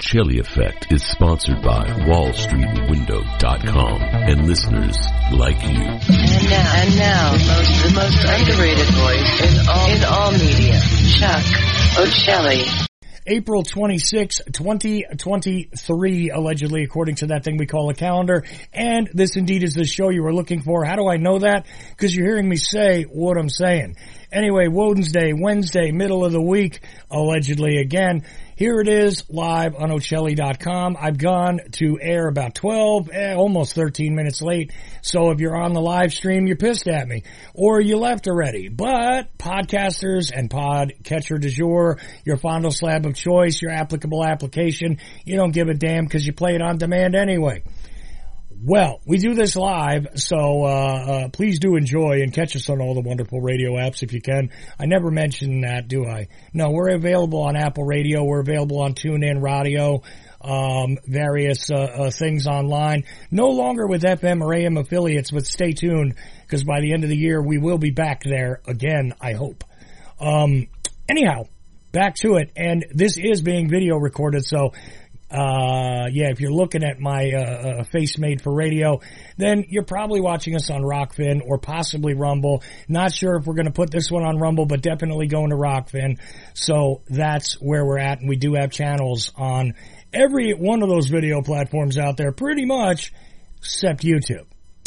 O'Chelly Effect is sponsored by WallStreetWindow.com and listeners like you. And now, the most underrated voice in all media, Chuck O'Chelly. April 26, 2023, allegedly, according to that thing we call a calendar. And this indeed is the show you were looking for. How do I know that? Because you're hearing me say what I'm saying. Anyway, Woden's Day, Wednesday, middle of the week, allegedly again. Here it is, live on O'Chelly.com. I've gone to air about 12, almost 13 minutes late. So if you're on the live stream, you're pissed at me. Or you left already. But podcasters and podcatcher du jour, your fondle slab of choice, your applicable application, you don't give a damn because you play it on demand anyway. Well, we do this live, so please do enjoy and catch us on all the wonderful radio apps if you can. I never mentioned that, do I? No, we're available on Apple Radio. We're available on TuneIn Radio, various things online. No longer with FM or AM affiliates, but stay tuned, because by the end of the year, we will be back there again, I hope. Anyhow, back to it, and this is being video recorded, so if you're looking at my face made for radio, then you're probably watching us on Rockfin or possibly Rumble. Not sure if we're going to put this one on Rumble, but definitely going to Rockfin. So that's where we're at, and we do have channels on every one of those video platforms out there, pretty much, except YouTube.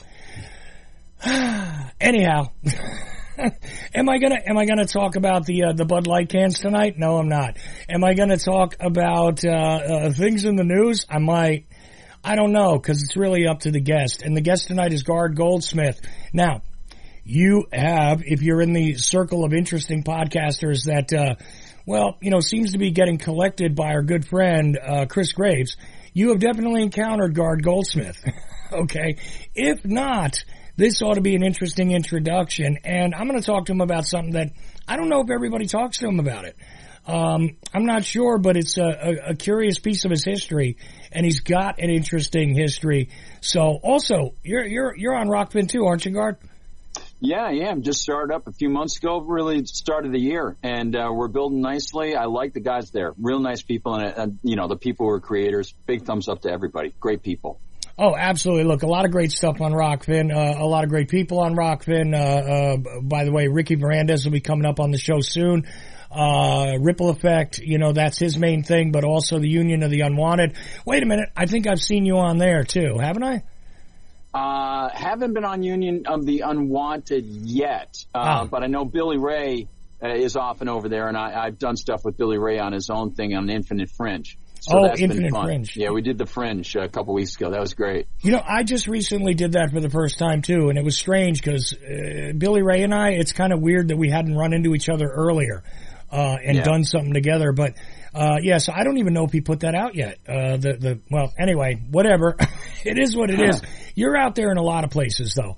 Anyhow. Am I gonna talk about the Bud Light cans tonight? No, I'm not. Am I gonna talk about things in the news? I might. I don't know, because it's really up to the guest. And the guest tonight is Gard Goldsmith. Now, you have, if you're in the circle of interesting podcasters that, seems to be getting collected by our good friend Chris Graves, you have definitely encountered Gard Goldsmith. Okay, if not, this ought to be an interesting introduction, and I'm going to talk to him about something that I don't know if everybody talks to him about it. I'm not sure, but it's a curious piece of his history, and he's got an interesting history. So, also, you're on Rockfin too, aren't you, Gard? Yeah, I am. Just started up a few months ago, really started the year, and we're building nicely. I like the guys there. Real nice people, and the people who are creators. Big thumbs up to everybody. Great people. Oh, absolutely. Look, a lot of great stuff on Rockfin, a lot of great people on Rockfin. By the way, Ricky Varandas will be coming up on the show soon. Ripple Effect, that's his main thing, but also the Union of the Unwanted. Wait a minute. I think I've seen you on there too, haven't I? Haven't been on Union of the Unwanted yet. But I know Billy Ray is often over there, and I've done stuff with Billy Ray on his own thing on Infinite Fringe. So that's Infinite been fun. Fringe. Yeah, we did the Fringe a couple weeks ago. That was great. I just recently did that for the first time, too, and it was strange because Billy Ray and I, it's kind of weird that we hadn't run into each other earlier and done something together. But, so I don't even know if he put that out yet. Anyway, whatever. It is what it is. You're out there in a lot of places, though.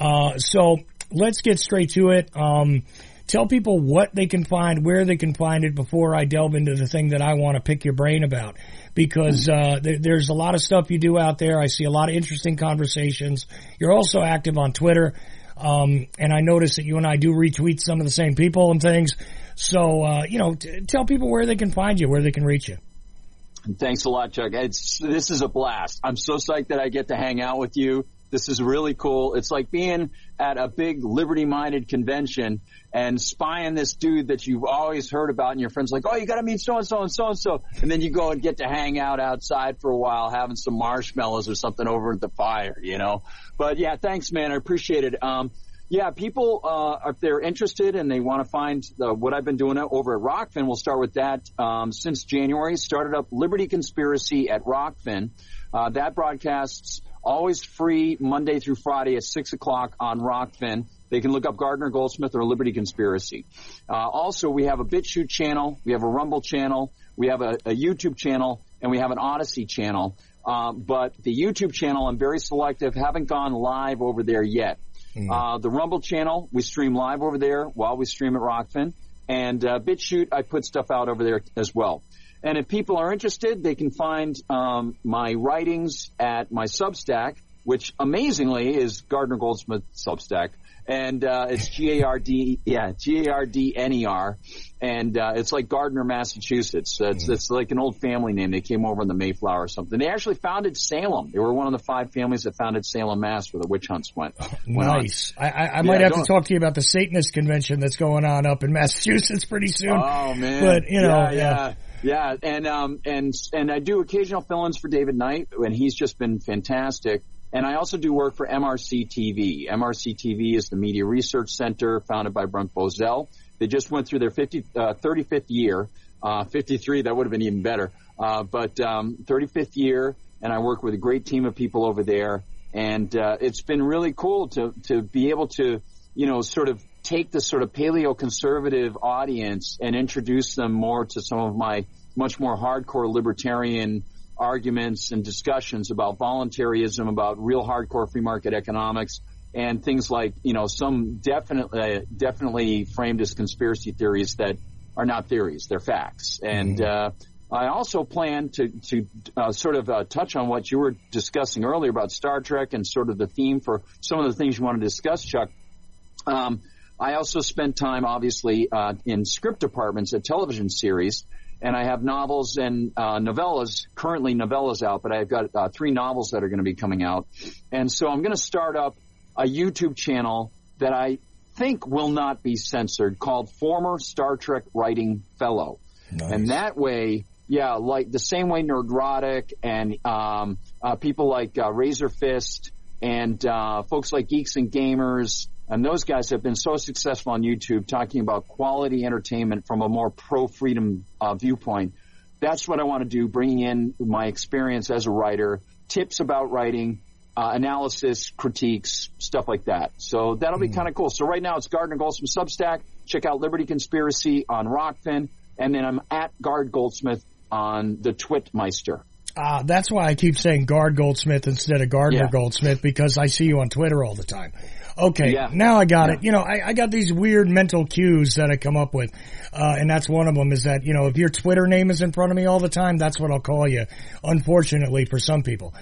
So let's get straight to it. Tell people what they can find, where they can find it before I delve into the thing that I want to pick your brain about. Because there's a lot of stuff you do out there. I see a lot of interesting conversations. You're also active on Twitter. And I notice that you and I do retweet some of the same people and things. So, tell people where they can find you, where they can reach you. Thanks a lot, Chuck. This is a blast. I'm so psyched that I get to hang out with you. This is really cool. It's like being at a big liberty-minded convention and spying this dude that you've always heard about, and your friend's like, oh, you got to meet so-and-so and so-and-so. And then you go and get to hang out outside for a while, having some marshmallows or something over at the fire, But, yeah, thanks, man. I appreciate it. People, if they're interested and they want to find what I've been doing over at Rockfin, we'll start with that. Since January, started up Liberty Conspiracy at Rockfin. That broadcasts always free Monday through Friday at 6 o'clock on Rockfin. They can look up Gardner Goldsmith or Liberty Conspiracy. Also, we have a BitChute channel. We have a Rumble channel. We have a YouTube channel. And we have an Odyssey channel. But the YouTube channel, I'm very selective. Haven't gone live over there yet. The Rumble channel, we stream live over there while we stream at Rockfin. And BitChute, I put stuff out over there as well. And if people are interested, they can find my writings at my Substack, which amazingly is Gardner Goldsmith Substack. And it's Gardner, and it's like Gardner, Massachusetts. It's like an old family name. They came over in the Mayflower or something. They actually founded Salem. They were one of the 5 families that founded Salem, Mass, where the witch hunts went. Nice. I might have to talk to you about the Satanist convention that's going on up in Massachusetts pretty soon. Oh man! But yeah. And I do occasional fill-ins for David Knight, and he's just been fantastic. And I also do work for MRC TV. MRC TV is the Media Research Center founded by Brent Bozell. They just went through their 35th year. 53, that would have been even better. But 35th year, and I work with a great team of people over there. And it's been really cool to be able to, sort of take the sort of paleo-conservative audience and introduce them more to some of my much more hardcore libertarian arguments and discussions about voluntarism, about real hardcore free market economics, and things like, some definitely framed as conspiracy theories that are not theories, they're facts. And I also plan to sort of touch on what you were discussing earlier about Star Trek and sort of the theme for some of the things you want to discuss, Chuck. I also spent time, obviously, in script departments at television series. And I have novels and novellas, currently novellas out, but I've got 3 novels that are going to be coming out. And so I'm going to start up a YouTube channel that I think will not be censored called Former Star Trek Writing Fellow. Nice. And that way, like the same way Nerdrotic and people like Razor Fist and folks like Geeks and Gamers, and those guys have been so successful on YouTube talking about quality entertainment from a more pro-freedom viewpoint. That's what I want to do, bringing in my experience as a writer, tips about writing, analysis, critiques, stuff like that. So that'll be kind of cool. So right now it's Gardner Goldsmith Substack. Check out Liberty Conspiracy on Rockfin. And then I'm at Gard Goldsmith on the Twitmeister. That's why I keep saying Gard Goldsmith instead of Gardner Goldsmith, because I see you on Twitter all the time. Okay, now I got it. I got these weird mental cues that I come up with, and that's one of them is that, if your Twitter name is in front of me all the time, that's what I'll call you, unfortunately for some people.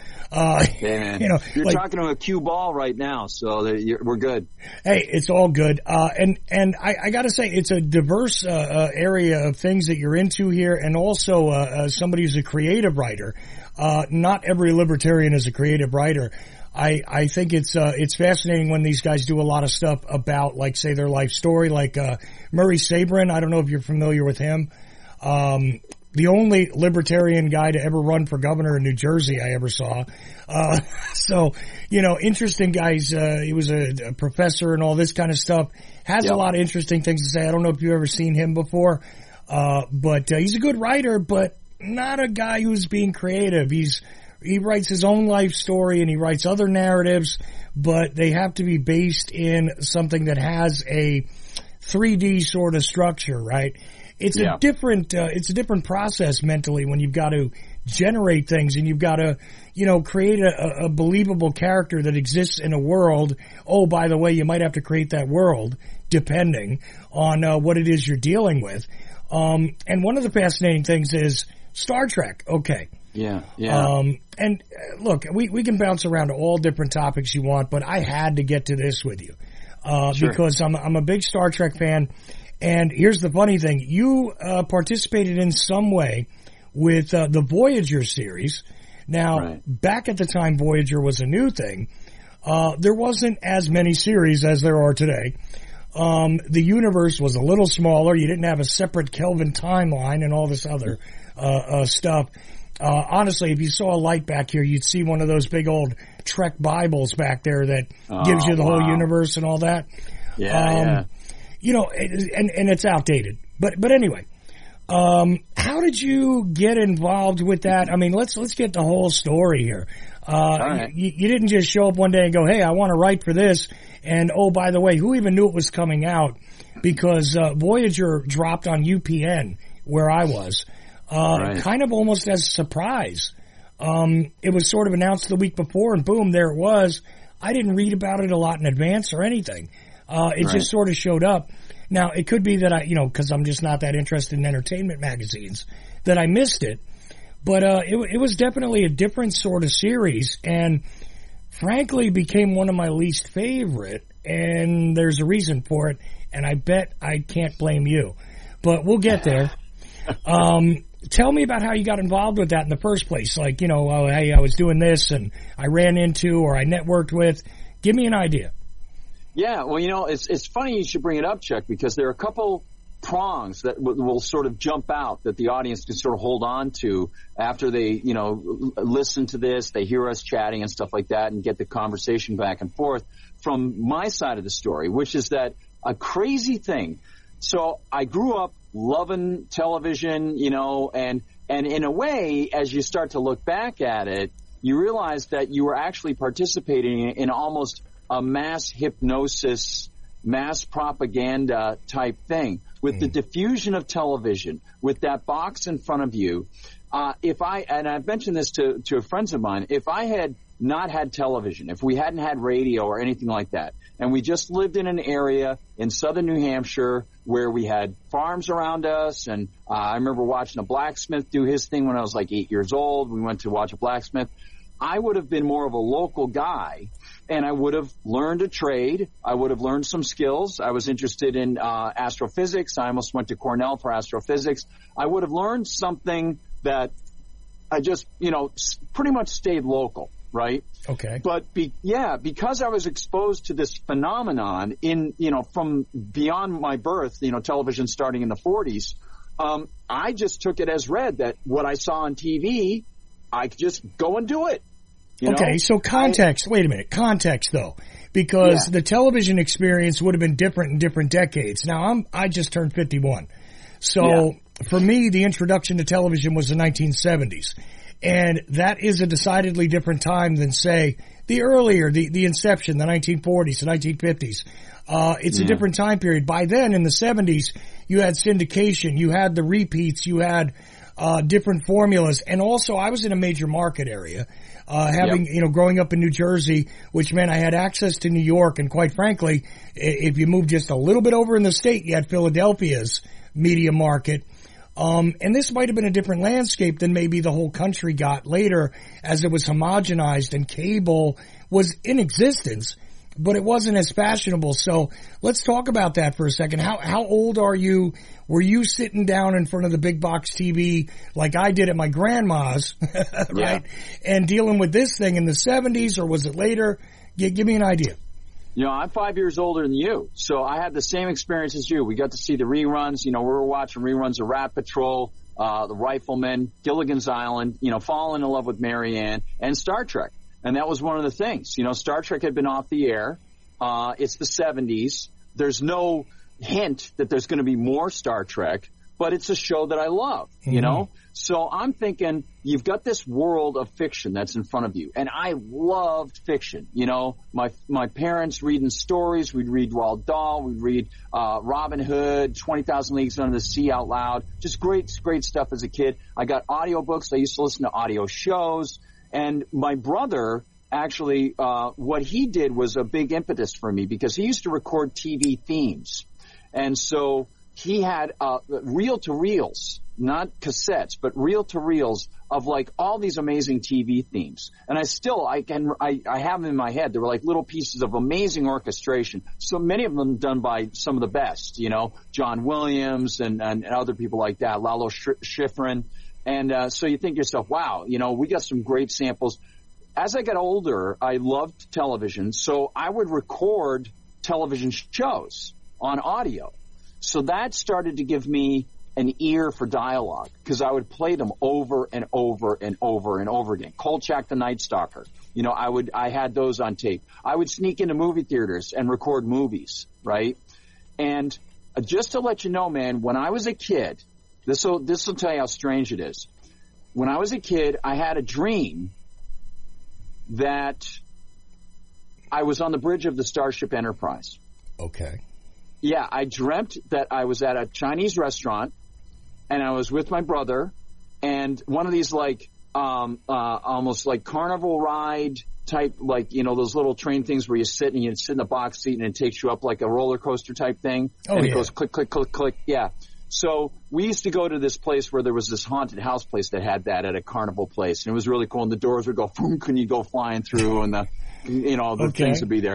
You're talking to a cue ball right now, so we're good. Hey, it's all good. And I gotta say, it's a diverse area of things that you're into here, and also somebody who's a creative writer. Not every libertarian is a creative writer. I think it's fascinating when these guys do a lot of stuff about, like, say, their life story, like, Murray Sabrin. I don't know if you're familiar with him. The only libertarian guy to ever run for governor in New Jersey I ever saw. So, interesting guys. He was a professor and all this kind of stuff. Has a lot of interesting things to say. I don't know if you've ever seen him before. But he's a good writer, but not a guy who's being creative. He writes his own life story and he writes other narratives, but they have to be based in something that has a 3D sort of structure, right? It's a different process mentally when you've got to generate things and you've got to, create a believable character that exists in a world. Oh, by the way, you might have to create that world depending on what it is you're dealing with. And one of the fascinating things is Star Trek. Okay. Yeah. And look, we can bounce around to all different topics you want, but I had to get to this with you, because I'm a big Star Trek fan. And here's the funny thing. You, participated in some way with, the Voyager series. Now, back at the time Voyager was a new thing, there wasn't as many series as there are today. The universe was a little smaller. You didn't have a separate Kelvin timeline and all this other, stuff. Honestly, if you saw a light back here, you'd see one of those big old Trek Bibles back there that gives you the whole universe and all that. And it's outdated. But anyway, how did you get involved with that? I mean, let's get the whole story here. You didn't just show up one day and go, hey, I want to write for this. And oh, by the way, who even knew it was coming out? Because, Voyager dropped on UPN where I was. Kind of almost as a surprise. It was sort of announced the week before and boom, there it was. I didn't read about it a lot in advance or anything. It just sort of showed up. Now, it could be that cause I'm just not that interested in entertainment magazines, that I missed it. But, it was definitely a different sort of series and frankly became one of my least favorite. and there's a reason for it, and I bet I can't blame you. But we'll get there. Tell me about how you got involved with that in the first place. Like, hey, I was doing this, and I ran into or I networked with. Give me an idea. Yeah, well, it's funny you should bring it up, Chuck, because there are a couple prongs that will sort of jump out that the audience can sort of hold on to after they, listen to this, they hear us chatting and stuff like that and get the conversation back and forth from my side of the story, which is that a crazy thing. So I grew up loving television, and in a way, as you start to look back at it, you realize that you were actually participating in almost a mass hypnosis, mass propaganda type thing. With the diffusion of television, with that box in front of you, and I've mentioned this to friends of mine, if I had not had television, if we hadn't had radio or anything like that, and we just lived in an area in southern New Hampshire where we had farms around us, and I remember watching a blacksmith do his thing when I was like 8 years old. We went to watch a blacksmith. I would have been more of a local guy, and I would have learned a trade. I would have learned some skills. I was interested in astrophysics. I almost went to Cornell for astrophysics. I would have learned something that I just, pretty much stayed local, right? Okay. But because I was exposed to this phenomenon from beyond my birth, television starting in the 40s, I just took it as read that what I saw on TV, I could just go and do it. Okay, so context. Wait a minute. Context, though, because the television experience would have been different in different decades. Now, I just turned 51. So for me, the introduction to television was the 1970s. And that is a decidedly different time than, say, the earlier, the inception, the 1940s, the 1950s. It's a different time period. By then, in the 70s, you had syndication, you had the repeats, you had different formulas. And also, I was in a major market area. Growing up in New Jersey, which meant I had access to New York. And quite frankly, if you moved just a little bit over in the state, you had Philadelphia's media market. And this might have been a different landscape than maybe the whole country got later as it was homogenized and cable was in existence, but it wasn't as fashionable. So let's talk about that for a second. How old are you? Were you sitting down in front of the big box TV like I did at my grandma's, right? And dealing with this thing in the 70s, or was it later? Give me an idea. I'm 5 years older than you, so I had the same experience as you. We got to see the reruns. We were watching reruns of Rat Patrol, The Rifleman, Gilligan's Island, falling in love with Marianne, and Star Trek. And that was one of the things. Star Trek had been off the air. It's the 70s. There's no hint that there's going to be more Star Trek, but it's a show that I love, So I'm thinking, you've got this world of fiction that's in front of you. And I loved fiction. My parents reading stories. We'd read Roald Dahl. We'd read Robin Hood, 20,000 Leagues Under the Sea out loud. Just great stuff as a kid. I got audiobooks. I used to listen to audio shows. And my brother, actually, what he did was a big impetus for me because he used to record TV themes. And so he had reel-to-reels, not cassettes, but reel-to-reels of like all these amazing TV themes. And I have them in my head. They were like little pieces of amazing orchestration. So many of them done by some of the best, John Williams and other people like that, Lalo Schifrin. And so you think to yourself, wow, we got some great samples. As I got older, I loved television, so I would record television shows on audio. So that started to give me an ear for dialogue because I would play them over and over and over and over again. Kolchak the Night Stalker. I had those on tape. I would sneak into movie theaters and record movies, right? And just to let you know, man, when I was a kid, this will tell you how strange it is. When I was a kid, I had a dream that I was on the bridge of the Starship Enterprise. Okay. Yeah, I dreamt that I was at a Chinese restaurant, and I was with my brother, and one of these almost like carnival ride type, those little train things where you sit and you sit in the box seat and it takes you up like a roller coaster type thing. And it goes click, click, click, click. Yeah. So we used to go to this place where there was this haunted house place that had that at a carnival place, and it was really cool. And the doors would go, boom, and you go flying through, and the things would be there.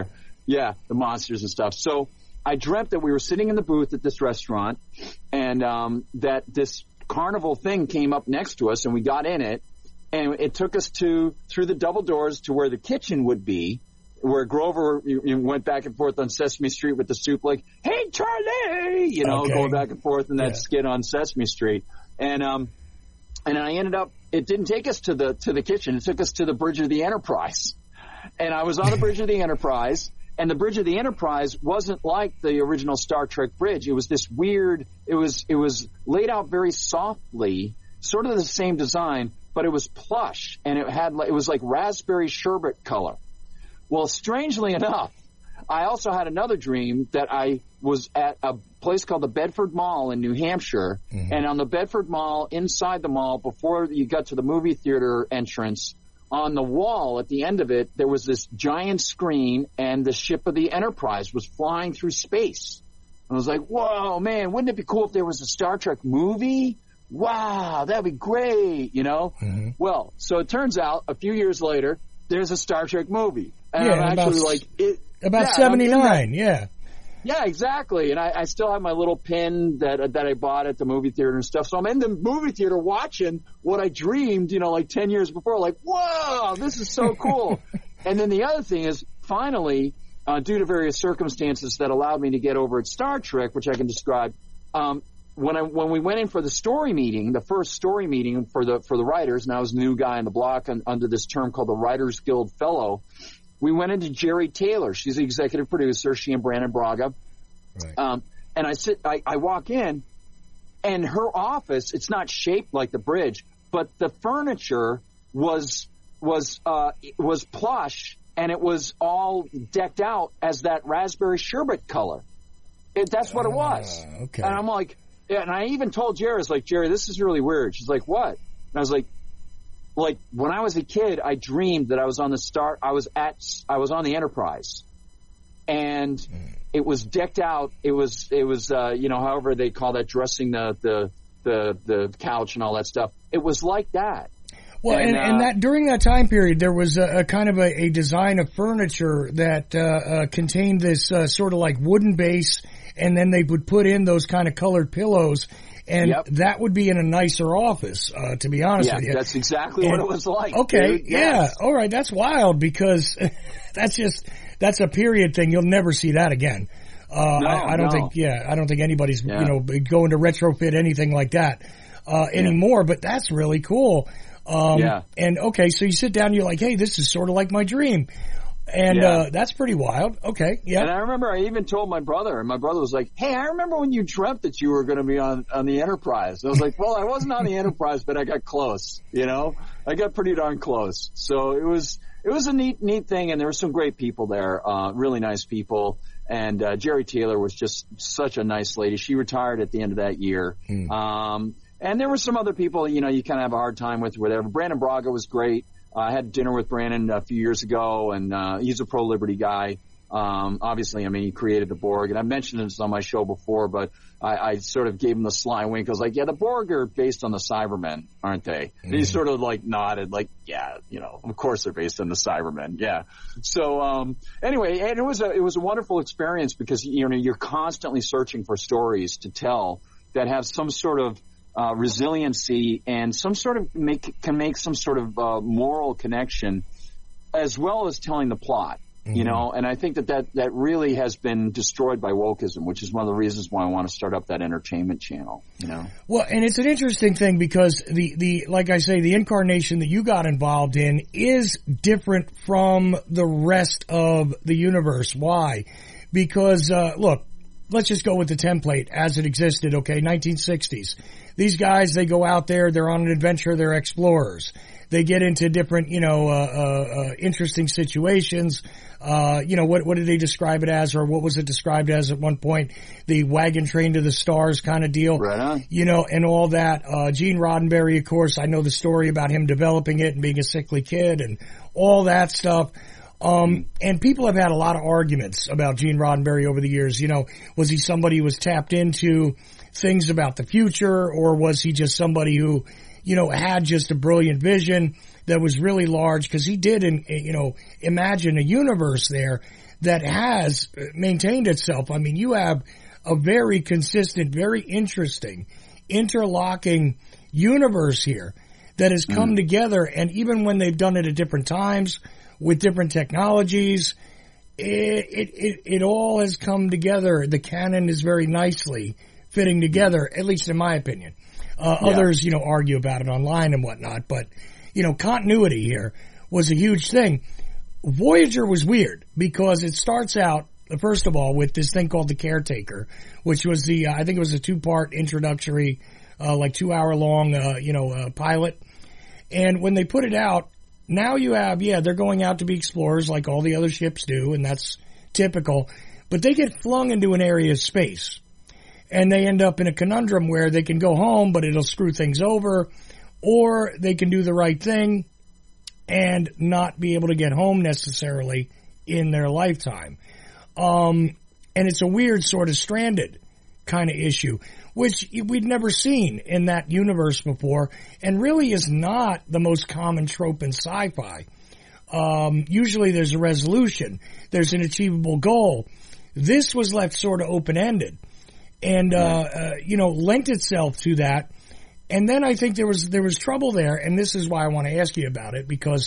Yeah, the monsters and stuff. So I dreamt that we were sitting in the booth at this restaurant, and that this carnival thing came up next to us, and we got in it, and it took us through the double doors to where the kitchen would be, where Grover went back and forth on Sesame Street with the soup, like, "Hey, Charlie," going back and forth in that skit on Sesame Street. And I ended up, it didn't take us to the kitchen. It took us to the bridge of the Enterprise. And I was on the bridge of the Enterprise, and the bridge of the Enterprise wasn't like the original Star Trek bridge. It was this weird, it was laid out very softly, sort of the same design, but it was plush, and it was like raspberry sherbet color. Well, strangely enough, I also had another dream that I was at a place called the Bedford Mall in New Hampshire, and on the Bedford Mall, inside the mall, before you got to the movie theater entrance, on the wall at the end of it, there was this giant screen, and the ship of the Enterprise was flying through space. I was like, whoa, man, wouldn't it be cool if there was a Star Trek movie? Wow, that'd be great, Well, so it turns out, a few years later, there's a Star Trek movie. And I'm actually about 79, yeah. Yeah, exactly. And I still have my little pin that I bought at the movie theater and stuff. So I'm in the movie theater watching what I dreamed, like 10 years before. Like, whoa, this is so cool. And then the other thing is, finally, due to various circumstances that allowed me to get over at Star Trek, which I can describe, when we went in for the story meeting, the first story meeting for the writers, and I was a new guy on the block under this term called the Writers Guild Fellow, we went into Jerry Taylor. She's the executive producer, she and Brandon Braga. Right. And I walk in, and her office, it's not shaped like the bridge, but the furniture was plush, and it was all decked out as that raspberry sherbet color. That's what it was. Okay. And I'm like, yeah, and I even told Jerry, I was like, Jerry, this is really weird. She's like, what? And I was like, when I was a kid, I dreamed that I was on the Enterprise, and it was decked out. It was however they call that, dressing the couch and all that stuff. It was like that. Well, and that during that time period, there was a kind of a design of furniture that contained this sort of like wooden base, and then they would put in those kind of colored pillows. And that would be in a nicer office, to be honest with you. Yeah, that's exactly what it was like. Okay, dude. Yes. All right, that's wild, because that's a period thing. You'll never see that again. I don't think anybody's, going to retrofit anything like that, anymore, but that's really cool. And okay, so you sit down and you're like, hey, this is sort of like my dream. And that's pretty wild. Okay, yeah. And I remember I even told my brother, and my brother was like, hey, I remember when you dreamt that you were going to be on the Enterprise. I was like, well, I wasn't on the Enterprise, but I got close, I got pretty darn close. So it was a neat thing, and there were some great people there, really nice people. And Jerry Taylor was just such a nice lady. She retired at the end of that year. And there were some other people, you kind of have a hard time with, whatever. Brandon Braga was great. I had dinner with Brandon a few years ago, and he's a pro-liberty guy. Obviously, he created the Borg, and I've mentioned this on my show before, but I sort of gave him the sly wink. I was like, yeah, the Borg are based on the Cybermen, aren't they? And he sort of nodded, yeah, of course they're based on the Cybermen. Yeah. So, anyway, and it was a wonderful experience, because, you're constantly searching for stories to tell that have some sort of resiliency and some sort of can make some sort of moral connection, as well as telling the plot, and I think that really has been destroyed by wokeism, which is one of the reasons why I want to start up that entertainment channel, Well, and it's an interesting thing, because like I say, the incarnation that you got involved in is different from the rest of the universe. Why? Because, look, let's just go with the template as it existed, okay, 1960s. These guys, they go out there, they're on an adventure, they're explorers. They get into different, interesting situations. What did they describe it as, or what was it described as at one point? The wagon train to the stars kind of deal. Right on. And all that. Gene Roddenberry, of course, I know the story about him developing it and being a sickly kid and all that stuff. And people have had a lot of arguments about Gene Roddenberry over the years. Was he somebody who was tapped into things about the future, or was he just somebody who, had just a brilliant vision that was really large, because he did, imagine a universe there that has maintained itself. I mean, you have a very consistent, very interesting, interlocking universe here that has come together. And even when they've done it at different times with different technologies, it all has come together. The canon is very nicely fitting together, at least in my opinion. Others, argue about it online and whatnot, but, continuity here was a huge thing. Voyager was weird because it starts out, first of all, with this thing called The Caretaker, which was I think it was a 2-part introductory, 2-hour long, pilot. And when they put it out, now you have, they're going out to be explorers like all the other ships do, and that's typical, but they get flung into an area of space. And they end up in a conundrum where they can go home, but it'll screw things over, or they can do the right thing and not be able to get home necessarily in their lifetime. And it's a weird sort of stranded kind of issue, which we'd never seen in that universe before, and really is not the most common trope in sci-fi. Usually there's a resolution. There's an achievable goal. This was left sort of open-ended and, lent itself to that. And then I think there was trouble there, and this is why I want to ask you about it, because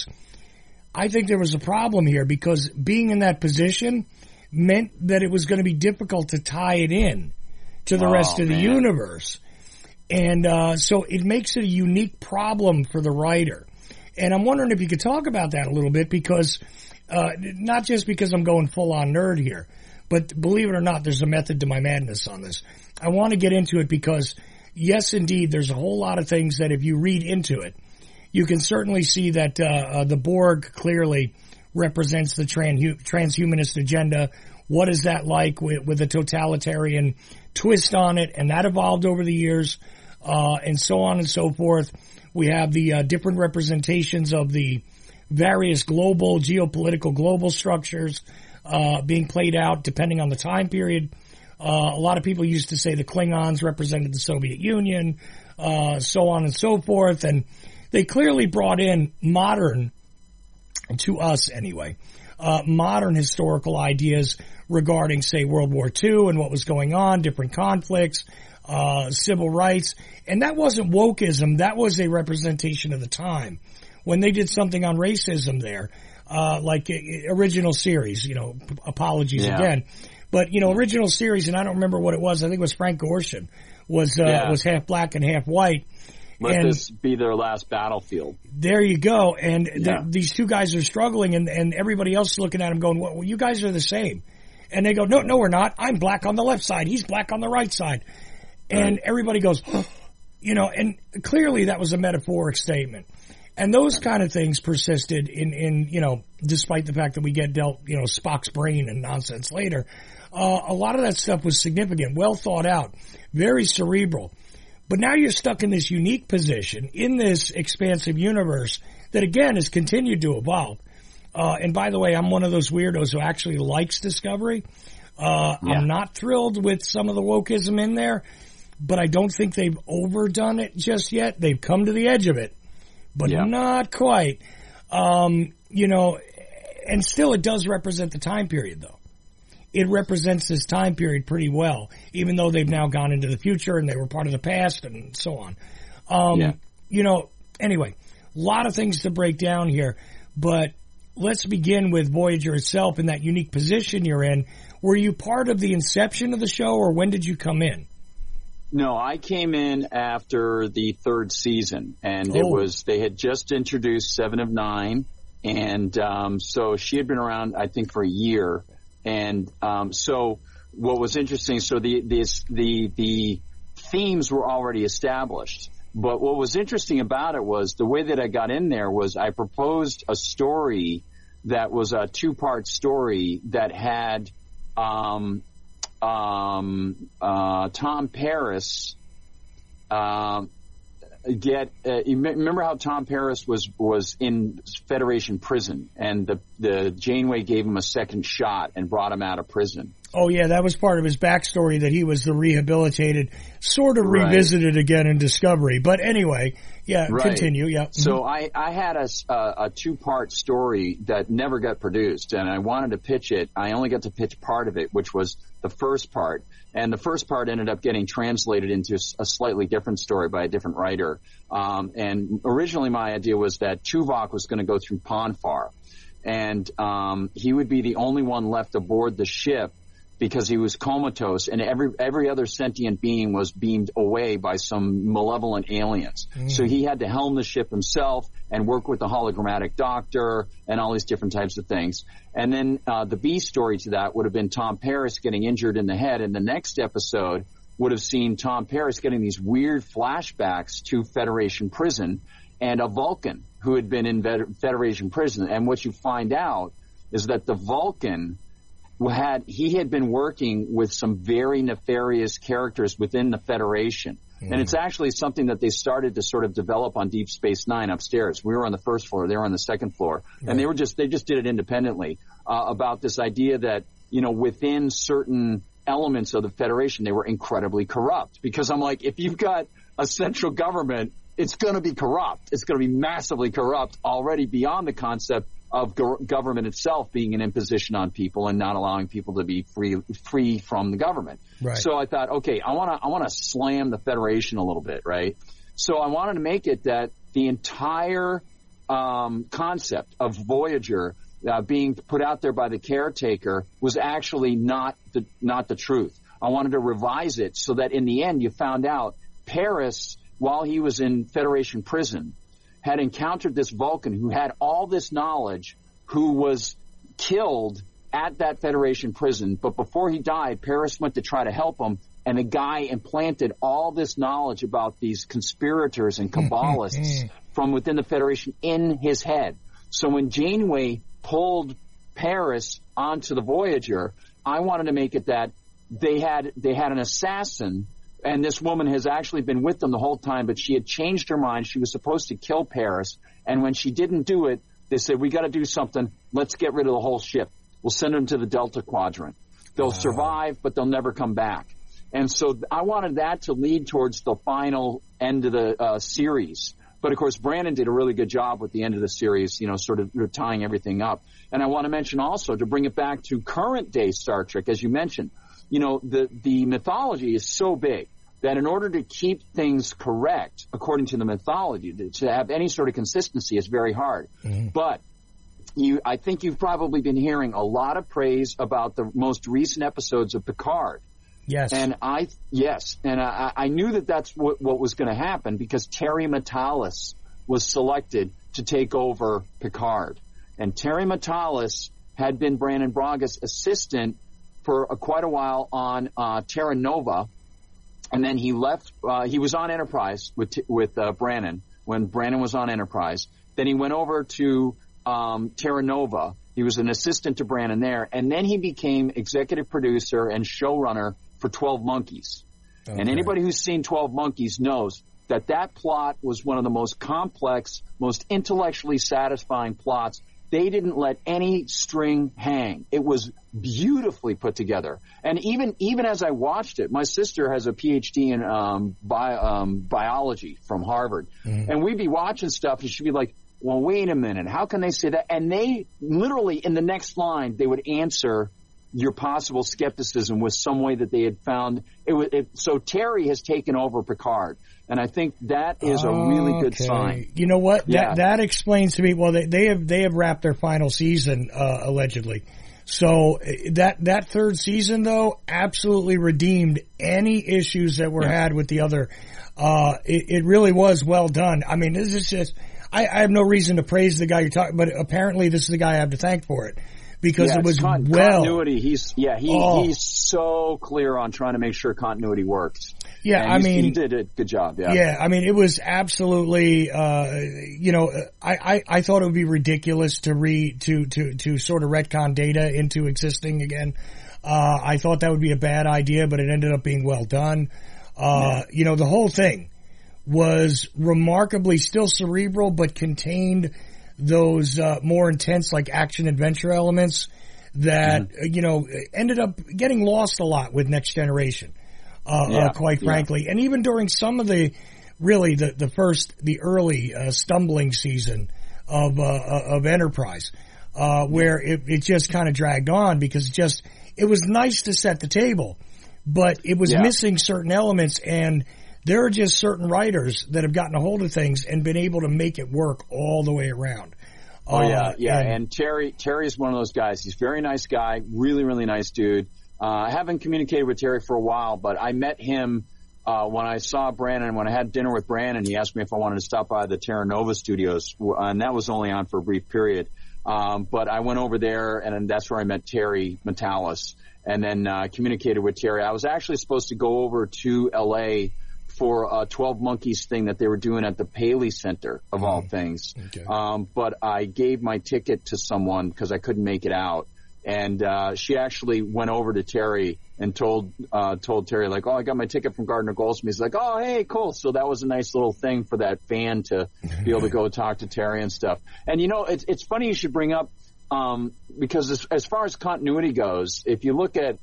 I think there was a problem here, because being in that position meant that it was going to be difficult to tie it in to the rest of the universe. And so it makes it a unique problem for the writer. And I'm wondering if you could talk about that a little bit, because not just because I'm going full-on nerd here, but believe it or not, there's a method to my madness on this. I want to get into it because, yes, indeed, there's a whole lot of things that if you read into it, you can certainly see that the Borg clearly represents the transhumanist agenda. What is that like with a totalitarian twist on it? And that evolved over the years, and so on and so forth. We have the different representations of the various geopolitical global structures being played out depending on the time period. A lot of people used to say the Klingons represented the Soviet Union, so on and so forth. And they clearly brought in modern, to us anyway, modern historical ideas regarding, say, World War II and what was going on, different conflicts, civil rights. And that wasn't wokeism. That was a representation of the time. When they did something on racism there, like original series, apologies again. But, original series, and I don't remember what it was. I think it was Frank Gorshin was half black and half white. Let this be their last battlefield. There you go. And these two guys are struggling, and everybody else is looking at them going, well, you guys are the same. And they go, no, we're not. I'm black on the left side. He's black on the right side. And everybody goes, and clearly that was a metaphoric statement. And those kind of things persisted in despite the fact that we get dealt, Spock's brain and nonsense later. A lot of that stuff was significant, well thought out, very cerebral. But now you're stuck in this unique position in this expansive universe that, again, has continued to evolve. And by the way, I'm one of those weirdos who actually likes Discovery. I'm not thrilled with some of the wokeism in there, but I don't think they've overdone it just yet. They've come to the edge of it, but not quite. And still it does represent the time period, though. It represents this time period pretty well, even though they've now gone into the future and they were part of the past and so on. Anyway, a lot of things to break down here, but let's begin with Voyager itself and that unique position you're in. Were you part of the inception of the show, or when did you come in? No, I came in after the 3rd season, and they had just introduced 7 of 9, and so she had been around, I think, for a year. And so what was interesting, so the themes were already established. But what was interesting about it was the way that I got in there was I proposed a story that was a 2-part story that had Tom Paris remember how Tom Paris was in Federation prison, and the Janeway gave him a second shot and brought him out of prison. Oh yeah, that was part of his backstory, that he was the rehabilitated, sort of Right. revisited again in Discovery. But anyway, yeah, Right. continue, yeah. So I had a two-part story that never got produced, and I wanted to pitch it. I only got to pitch part of it, which was the first part. And the first part ended up getting translated into a slightly different story by a different writer. And originally my idea was that Tuvok was going to go through Ponfar, and he would be the only one left aboard the ship because he was comatose, and every other sentient being was beamed away by some malevolent aliens. So he had to helm the ship himself and work with the hologrammatic doctor and all these different types of things. And then the B story to that would have been Tom Paris getting injured in the head, and the next episode would have seen Tom Paris getting these weird flashbacks to Federation prison and a Vulcan who had been in Federation prison. And what you find out is that the Vulcan he had been working with some very nefarious characters within the Federation. And it's actually something that they started to sort of develop on Deep Space Nine upstairs. We were on the first floor, they were on the second floor. And they just did it independently, about this idea that, within certain elements of the Federation, they were incredibly corrupt. Because I'm like, if you've got a central government, it's going to be corrupt. It's going to be massively corrupt, already beyond the concept of government itself being an imposition on people and not allowing people to be free from the government. Right. So I thought, okay, I want to slam the Federation a little bit, right? So I wanted to make it that the entire concept of Voyager being put out there by the caretaker was actually not the truth. I wanted to revise it so that in the end you found out Paris, while he was in Federation prison, had encountered this Vulcan who had all this knowledge, who was killed at that Federation prison. But before he died, Paris went to try to help him, and the guy implanted all this knowledge about these conspirators and Kabbalists from within the Federation in his head. So when Janeway pulled Paris onto the Voyager, I wanted to make it that they had an assassin. And this woman has actually been with them the whole time, but she had changed her mind. She was supposed to kill Paris. And when she didn't do it, they said, we got to do something. Let's get rid of the whole ship. We'll send them to the Delta Quadrant. They'll survive, but they'll never come back. And so I wanted that to lead towards the final end of the series. But, of course, Brandon did a really good job with the end of the series, sort of tying everything up. And I want to mention also, to bring it back to current-day Star Trek, as you mentioned, the mythology is so big that in order to keep things correct, according to the mythology, to have any sort of consistency is very hard. But I think you've probably been hearing a lot of praise about the most recent episodes of Picard. Yes. And I knew that that's what was going to happen, because Terry Matalas was selected to take over Picard. And Terry Matalas had been Brandon Braga's assistant for quite a while on Terra Nova, and then he left. He was on Enterprise with Brandon when Brandon was on Enterprise. Then he went over to Terra Nova. He was an assistant to Brandon there, and then he became executive producer and showrunner for 12 Monkeys. Okay. And anybody who's seen 12 Monkeys knows that plot was one of the most complex, most intellectually satisfying plots. They didn't let any string hang. It was beautifully put together. And even as I watched it, my sister has a PhD in biology from Harvard. And we'd be watching stuff and she'd be like, well, wait a minute, how can they say that? And they literally, in the next line, they would answer your possible skepticism with some way that they had found. So Terry has taken over Picard. And I think that is a really good sign. You know what? Yeah. That explains to me. Well, they have wrapped their final season, allegedly. So that third season, though, absolutely redeemed any issues that were had with the other. It really was well done. I mean, this is just, I have no reason to praise the guy you're talking, but apparently this is the guy I have to thank for it. Because it was continuity. He's so clear on trying to make sure continuity works. Yeah, and he did a good job. Yeah. Yeah, I mean, it was absolutely, I thought it would be ridiculous to sort of retcon data into existing again. I thought that would be a bad idea, but it ended up being well done. The whole thing was remarkably still cerebral, but contained those more intense, like action adventure elements that, ended up getting lost a lot with Next Generation, quite frankly. And even during some of the early stumbling season of Enterprise, where it just kind of dragged on because it was nice to set the table, but it was missing certain elements, and there are just certain writers that have gotten a hold of things and been able to make it work all the way around. And Terry's one of those guys. He's a very nice guy, really, really nice dude. I haven't communicated with Terry for a while, but I met him when I saw Brandon. When I had dinner with Brandon, he asked me if I wanted to stop by the Terra Nova studios, and that was only on for a brief period. But I went over there, and that's where I met Terry Metalis, and then communicated with Terry. I was actually supposed to go over to L.A. for a 12 Monkeys thing that they were doing at the Paley Center, of all things. Okay. But I gave my ticket to someone because I couldn't make it out. And she actually went over to Terry and told Terry, like, oh, I got my ticket from Gardner Goldsmith. He's like, oh, hey, cool. So that was a nice little thing for that fan to be able to go talk to Terry and stuff. And, it's funny you should bring up because as far as continuity goes, if you look at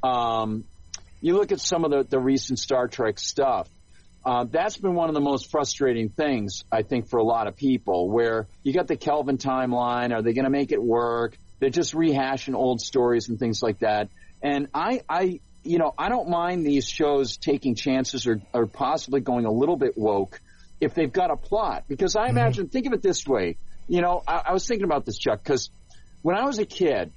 some of the recent Star Trek stuff, that's been one of the most frustrating things, I think, for a lot of people, where you got the Kelvin timeline. Are they going to make it work? They're just rehashing old stories and things like that. And I don't mind these shows taking chances or possibly going a little bit woke if they've got a plot. Because I imagine, think of it this way. I was thinking about this, Chuck, because when I was a kid,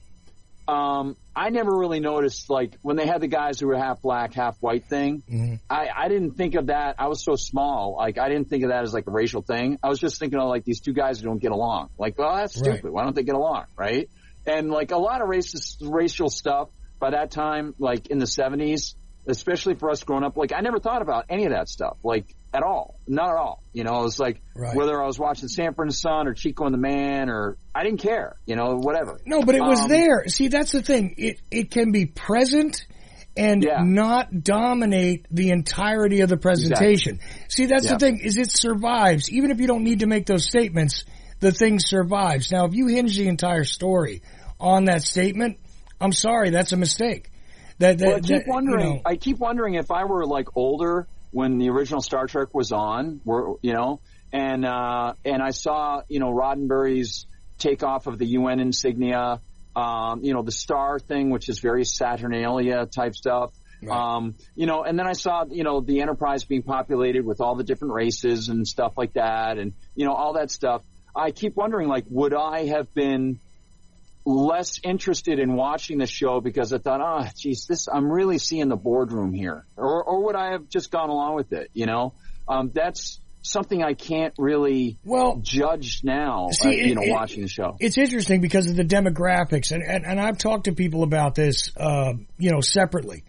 I never really noticed, like, when they had the guys who were half black, half white thing, I didn't think of that. I was so small. Like, I didn't think of that as, like, a racial thing. I was just thinking of, like, these two guys who don't get along. Like, well, that's stupid. Right. Why don't they get along, right? And, like, a lot of racial stuff by that time, like, in the 70s, especially for us growing up, like, I never thought about any of that stuff, like, at all. Not at all. It was like, whether I was watching Sanford and Son or Chico and the Man, or I didn't care, whatever. No, but it was there. See, that's the thing. It can be present and not dominate the entirety of the presentation. Exactly. See, that's the thing, is it survives. Even if you don't need to make those statements, the thing survives. Now, if you hinge the entire story on that statement, I'm sorry, that's a mistake. I keep wondering if I were, like, older when the original Star Trek was on, and I saw, Roddenberry's takeoff of the UN insignia, the star thing, which is very Saturnalia type stuff. Right. And then I saw, the Enterprise being populated with all the different races and stuff like that, and, all that stuff. I keep wondering, like, would I have been less interested in watching the show because I thought, I'm really seeing the boardroom here, or would I have just gone along with it? That's something I can't really judge now. Watching the show, it's interesting because of the demographics, and I've talked to people about this, separately,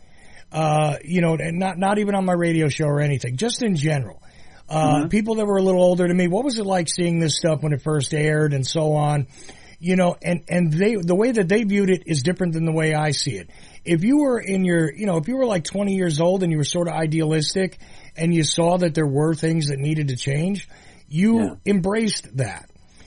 and not even on my radio show or anything, just in general. People that were a little older than me, what was it like seeing this stuff when it first aired and so on? And the way that they viewed it is different than the way I see it. If you were if you were like 20 years old and you were sort of idealistic and you saw that there were things that needed to change, you embraced that.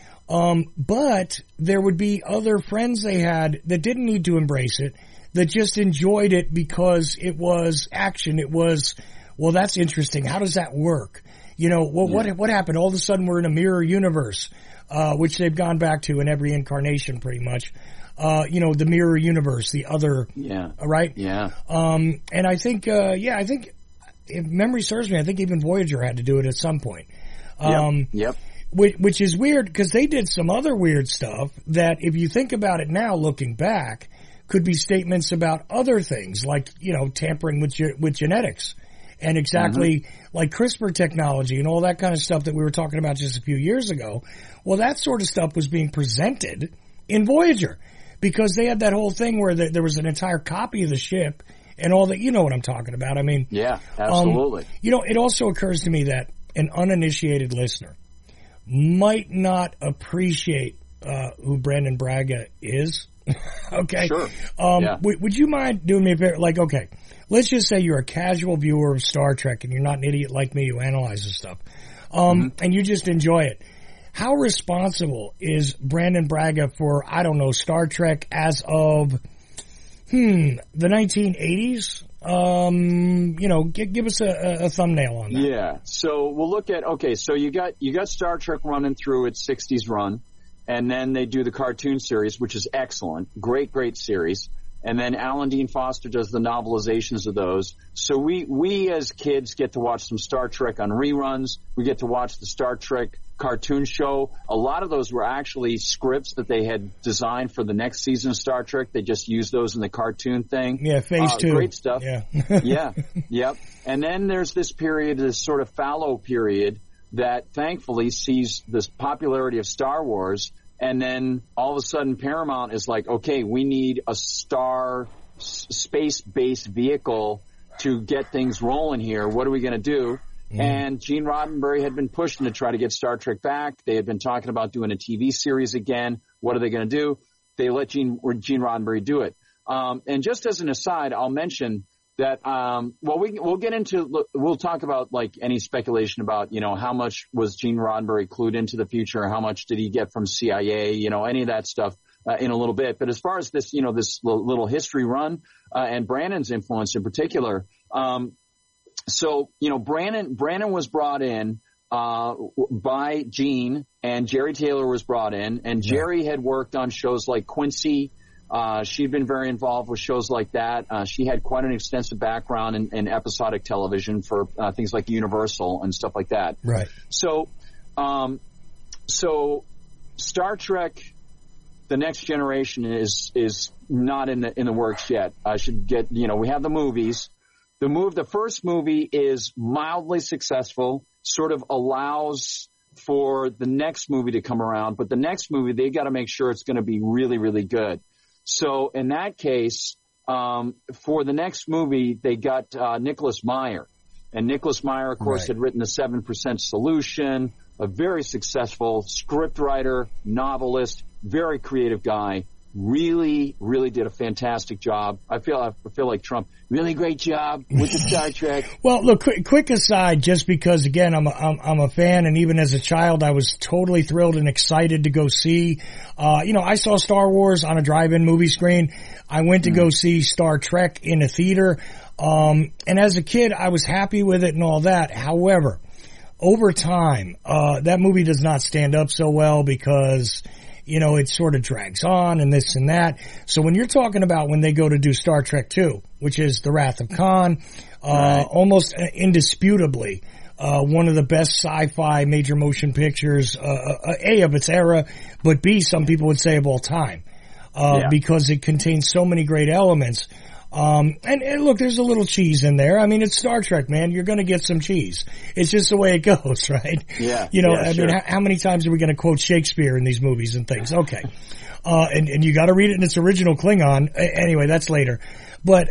But there would be other friends they had that didn't need to embrace it, that just enjoyed it because it was action. It was, well, that's interesting. How does that work? What happened? All of a sudden we're in a mirror universe, which they've gone back to in every incarnation pretty much. The mirror universe, the other, right? Yeah. And I think, I think if memory serves me, I think even Voyager had to do it at some point. Yep. Which is weird because they did some other weird stuff that if you think about it now, looking back, could be statements about other things like, tampering with genetics. And exactly like CRISPR technology and all that kind of stuff that we were talking about just a few years ago. Well, that sort of stuff was being presented in Voyager because they had that whole thing where there was an entire copy of the ship and all that. You know what I'm talking about. I mean, yeah, absolutely. It also occurs to me that an uninitiated listener might not appreciate who Brandon Braga is. Okay. Sure. Would you mind doing me a favor? Like, okay, let's just say you're a casual viewer of Star Trek and you're not an idiot like me who analyzes stuff. And you just enjoy it. how responsible is Brandon Braga for, I don't know, Star Trek as of, the 1980s? Give us a thumbnail on that. Yeah. So we'll look at, so you got Star Trek running through its 60s run, and then they do the cartoon series, which is excellent. Great series. And then Alan Dean Foster does the novelizations of those. So we as kids get to watch some Star Trek on reruns. We get to watch the Star Trek cartoon show. A lot of those were actually scripts that they had designed for the next season of Star Trek. They just used those in the cartoon thing. Yeah, phase 2. Great stuff. Yeah. Yeah. Yep. And then there's this period, this sort of fallow period that thankfully sees this popularity of Star Wars. And then all of a sudden Paramount is like, okay, we need a space-based vehicle to get things rolling here. What are we going to do? Mm. And Gene Roddenberry had been pushing to try to get Star Trek back. They had been talking about doing a TV series again. What are they going to do? They let Gene Roddenberry do it. And just as an aside, I'll mention that, we'll talk about like any speculation about, how much was Gene Roddenberry clued into the future, how much did he get from CIA, any of that stuff, in a little bit. But as far as this, this little history run, and Brandon's influence in particular, Brandon was brought in, by Gene, and Jerry Taylor was brought in, and Jerry had worked on shows like Quincy. She'd been very involved with shows like that. She had quite an extensive background in episodic television for things like Universal and stuff like that. Right. So Star Trek, The Next Generation is not in the works yet. I should get, we have the movies. The first movie is mildly successful, sort of allows for the next movie to come around, but the next movie, they got to make sure it's going to be really, really good. So in that case, for the next movie, they got Nicholas Meyer. And Nicholas Meyer, of course, had written The 7% Solution, a very successful scriptwriter, novelist, very creative guy. Really, really did a fantastic job. I feel like Trump. Really great job with the Star Trek. Well, look, quick aside, just because again, I'm a fan, and even as a child, I was totally thrilled and excited to go see. I saw Star Wars on a drive-in movie screen. I went to go see Star Trek in a theater. And as a kid, I was happy with it and all that. However, over time, that movie does not stand up so well because it sort of drags on and this and that. So when you're talking about when they go to do Star Trek 2, which is The Wrath of Khan, almost indisputably, one of the best sci-fi major motion pictures, A, of its era, but B, some people would say of all time, because it contains so many great elements. And look, there's a little cheese in there. I mean, it's Star Trek, man. You're going to get some cheese. It's just the way it goes, right? Yeah. I mean, how many times are we going to quote Shakespeare in these movies and things? Okay. And you got to read it in its original Klingon. Anyway, that's later. But,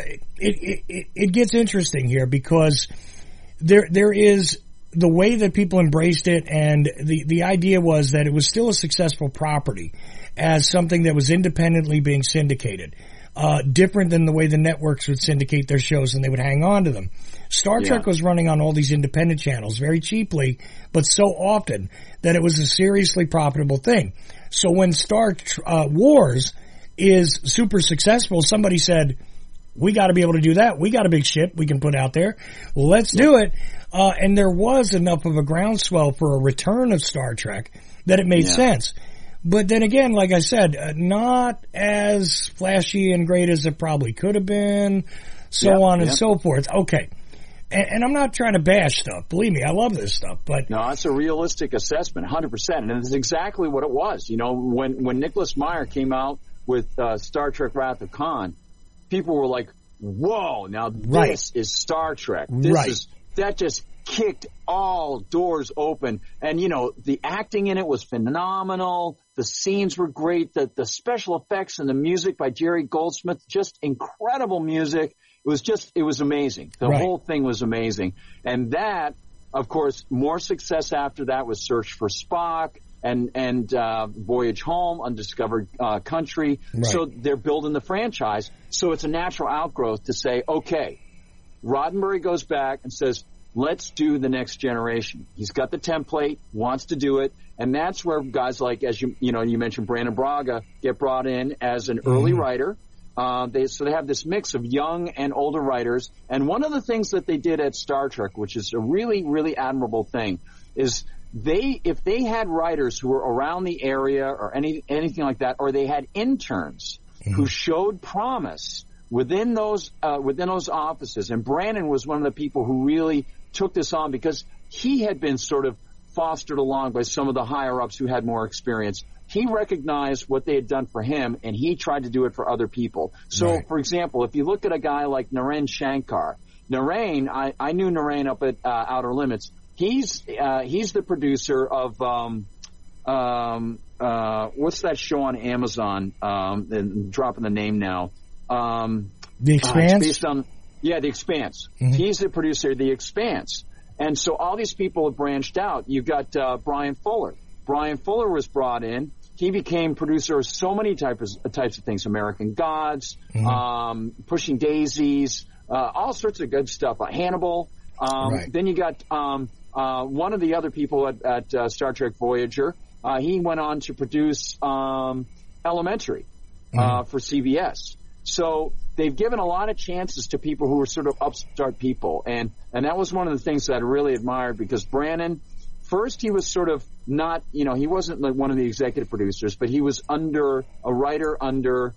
it gets interesting here because there is the way that people embraced it, and the idea was that it was still a successful property as something that was independently being syndicated. Different than the way the networks would syndicate their shows and they would hang on to them. Star Trek was running on all these independent channels very cheaply, but so often that it was a seriously profitable thing. So when Star Wars is super successful, somebody said, we got to be able to do that. We got a big ship we can put out there. Well, let's do it. And there was enough of a groundswell for a return of Star Trek that it made sense. But then again, like I said, not as flashy and great as it probably could have been, so on and so forth. Okay. And I'm not trying to bash stuff. Believe me, I love this stuff. But no, it's a realistic assessment, 100%. And it's exactly what it was. When Nicholas Meyer came out with Star Trek Wrath of Khan, people were like, whoa, now this is Star Trek. That just kicked all doors open. And, the acting in it was phenomenal. The scenes were great. The special effects and the music by Jerry Goldsmith, just incredible music. It was amazing. The whole thing was amazing. And that, of course, more success after that was Search for Spock and Voyage Home, Undiscovered Country. Right. So they're building the franchise. So it's a natural outgrowth to say, okay, Roddenberry goes back and says, let's do the next generation. He's got the template, wants to do it, and that's where guys like, as you mentioned, Brannon Braga get brought in as an early writer. They have this mix of young and older writers. And one of the things that they did at Star Trek, which is a really, really admirable thing, is if they had writers who were around the area or anything like that, or they had interns who showed promise within those offices. And Brannon was one of the people who really took this on because he had been sort of fostered along by some of the higher ups who had more experience. He recognized what they had done for him, and he tried to do it for other people. So, for example, if you look at a guy like Naren Shankar, I knew Naren up at Outer Limits. He's the producer of what's that show on Amazon? I'm dropping the name now. The Expanse? It's based on, The Expanse. He's the producer of The Expanse. And so all these people have branched out. You've got Brian Fuller. Brian Fuller was brought in. He became producer of so many types of things, American Gods, Pushing Daisies, all sorts of good stuff. Hannibal. Then you got one of the other people at Star Trek Voyager. He went on to produce Elementary for CBS. So they've given a lot of chances to people who were sort of upstart people. And that was one of the things that I really admired because Brannon, first he was sort of not, he wasn't like one of the executive producers, but he was a writer under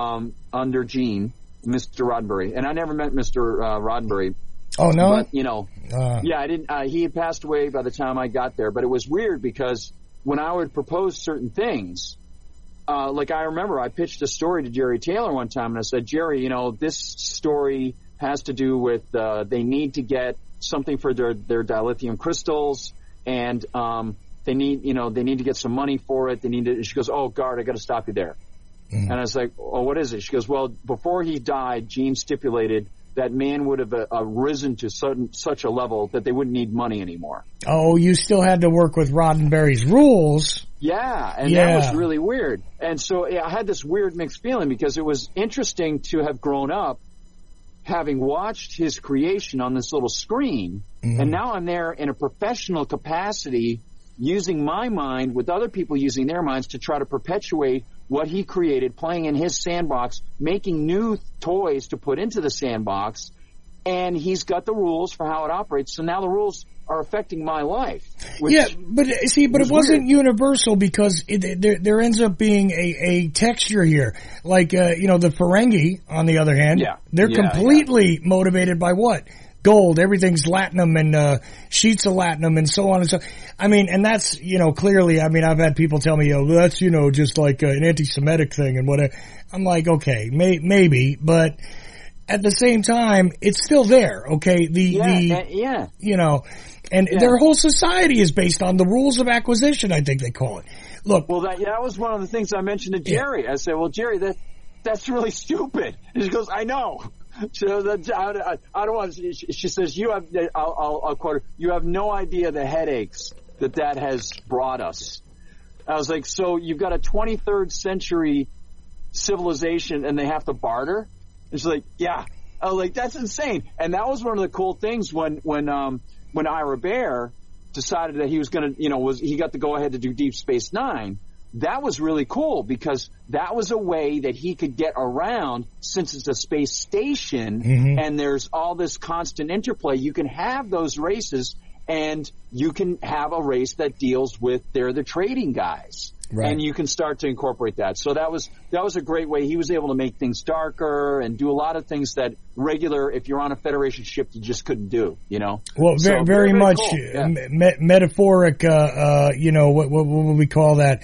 Gene, Mr. Roddenberry. And I never met Mr. Roddenberry. Oh, no? But, I didn't, he had passed away by the time I got there, but it was weird because when I would propose certain things, like I remember I pitched a story to Jerry Taylor one time and I said, Jerry, this story has to do with, they need to get something for their dilithium crystals and, they need to get some money for it. She goes, oh, Gard, I got to stop you there. And I was like, oh, what is it? She goes, well, before he died, Gene stipulated that man would have risen to such a level that they wouldn't need money anymore. Oh, you still had to work with Roddenberry's rules. Yeah, and that was really weird. And so I had this weird mixed feeling because it was interesting to have grown up having watched his creation on this little screen, and now I'm there in a professional capacity using my mind with other people using their minds to try to perpetuate what he created, playing in his sandbox, making new toys to put into the sandbox, and he's got the rules for how it operates. So now the rules are affecting my life. But it wasn't universal because there ends up being a texture here. Like, the Ferengi, on the other hand, they're completely motivated by what? Gold, everything's latinum and sheets of latinum and so on and so. I mean, and that's, clearly, I've had people tell me, that's, just like an anti-Semitic thing and whatever. I'm like, okay, maybe, but at the same time, it's still there, okay? Their whole society is based on the rules of acquisition, I think they call it. Look. Well, that was one of the things I mentioned to Jerry. I said, well, Jerry, that's really stupid. And she goes, I know. So I don't want to, she says, I'll quote her, you have no idea the headaches that has brought us. I was like, so you've got a 23rd century civilization and they have to barter? And she's like, yeah. I was like, that's insane. And that was one of the cool things when Ira Bear decided that he was going to, he got to go ahead to do Deep Space Nine. That was really cool because that was a way that he could get around since it's a space station and there's all this constant interplay. You can have those races and you can have a race that deals with they're the trading guys. Right. And you can start to incorporate that. So that was a great way. He was able to make things darker and do a lot of things that if you're on a Federation ship, you just couldn't do, Well, so very much cool. Metaphoric, what would we call that?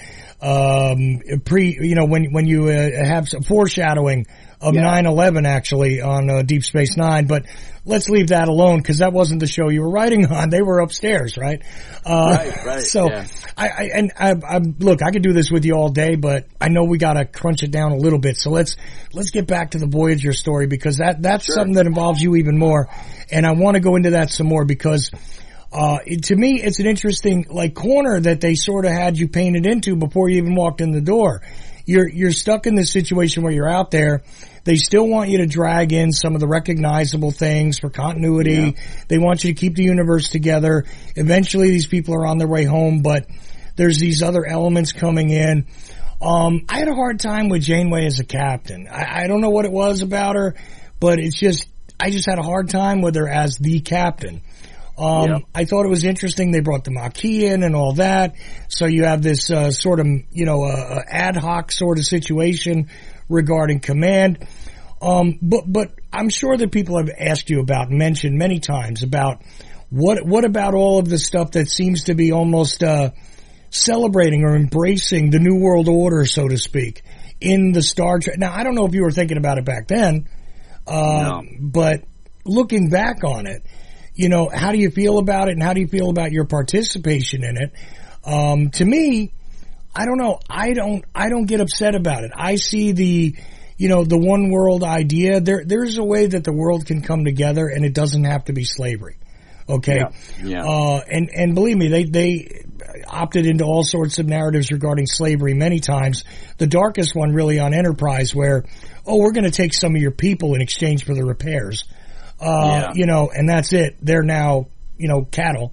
When you have some foreshadowing of 9/11 actually on Deep Space Nine, but let's leave that alone because that wasn't the show you were writing on. They were upstairs, right? Right. So look, I could do this with you all day, but I know we gotta crunch it down a little bit. So let's get back to the Voyager story because that's something that involves you even more, and I want to go into that some more because. To me, it's an interesting, corner that they sort of had you painted into before you even walked in the door. you're stuck in this situation where you're out there. They still want you to drag in some of the recognizable things for continuity. Yeah. They want you to keep the universe together. Eventually these people are on their way home, but there's these other elements coming in. I had a hard time with Janeway as a captain. I don't know what it was about her, but I just had a hard time with her as the captain. I thought it was interesting they brought the Maquis in and all that. So you have this, sort of, ad hoc sort of situation regarding command. But I'm sure that people have asked you mentioned many times about what about all of the stuff that seems to be almost, celebrating or embracing the New World Order, so to speak, in the Star Trek. Now, I don't know if you were thinking about it back then, but looking back on it, how do you feel about it, and how do you feel about your participation in it? To me, I don't know. I don't get upset about it. I see the one world idea. There's a way that the world can come together, and it doesn't have to be slavery. Okay. Yeah. And believe me, they opted into all sorts of narratives regarding slavery many times. The darkest one really on Enterprise where, we're going to take some of your people in exchange for the repairs. And that's it. They're now, cattle.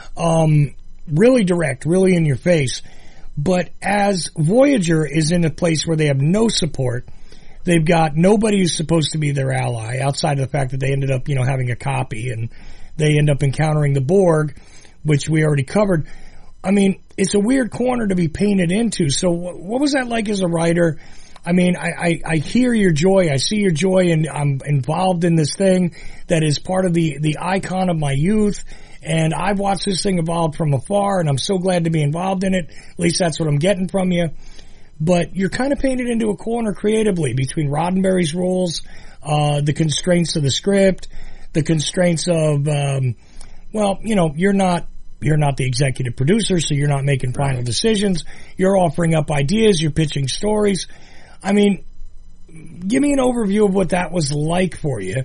Really direct, really in your face. But as Voyager is in a place where they have no support, they've got nobody who's supposed to be their ally outside of the fact that they ended up, having a copy, and they end up encountering the Borg, which we already covered. I mean, it's a weird corner to be painted into. So what was that like as a writer? I mean, I hear your joy. I see your joy, and I'm involved in this thing that is part of the icon of my youth. And I've watched this thing evolve from afar, and I'm so glad to be involved in it. At least that's what I'm getting from you. But you're kind of painted into a corner creatively between Roddenberry's rules, the constraints of the script, the constraints of, you're not the executive producer, so you're not making final decisions. You're offering up ideas. You're pitching stories. I mean, give me an overview of what that was like for you.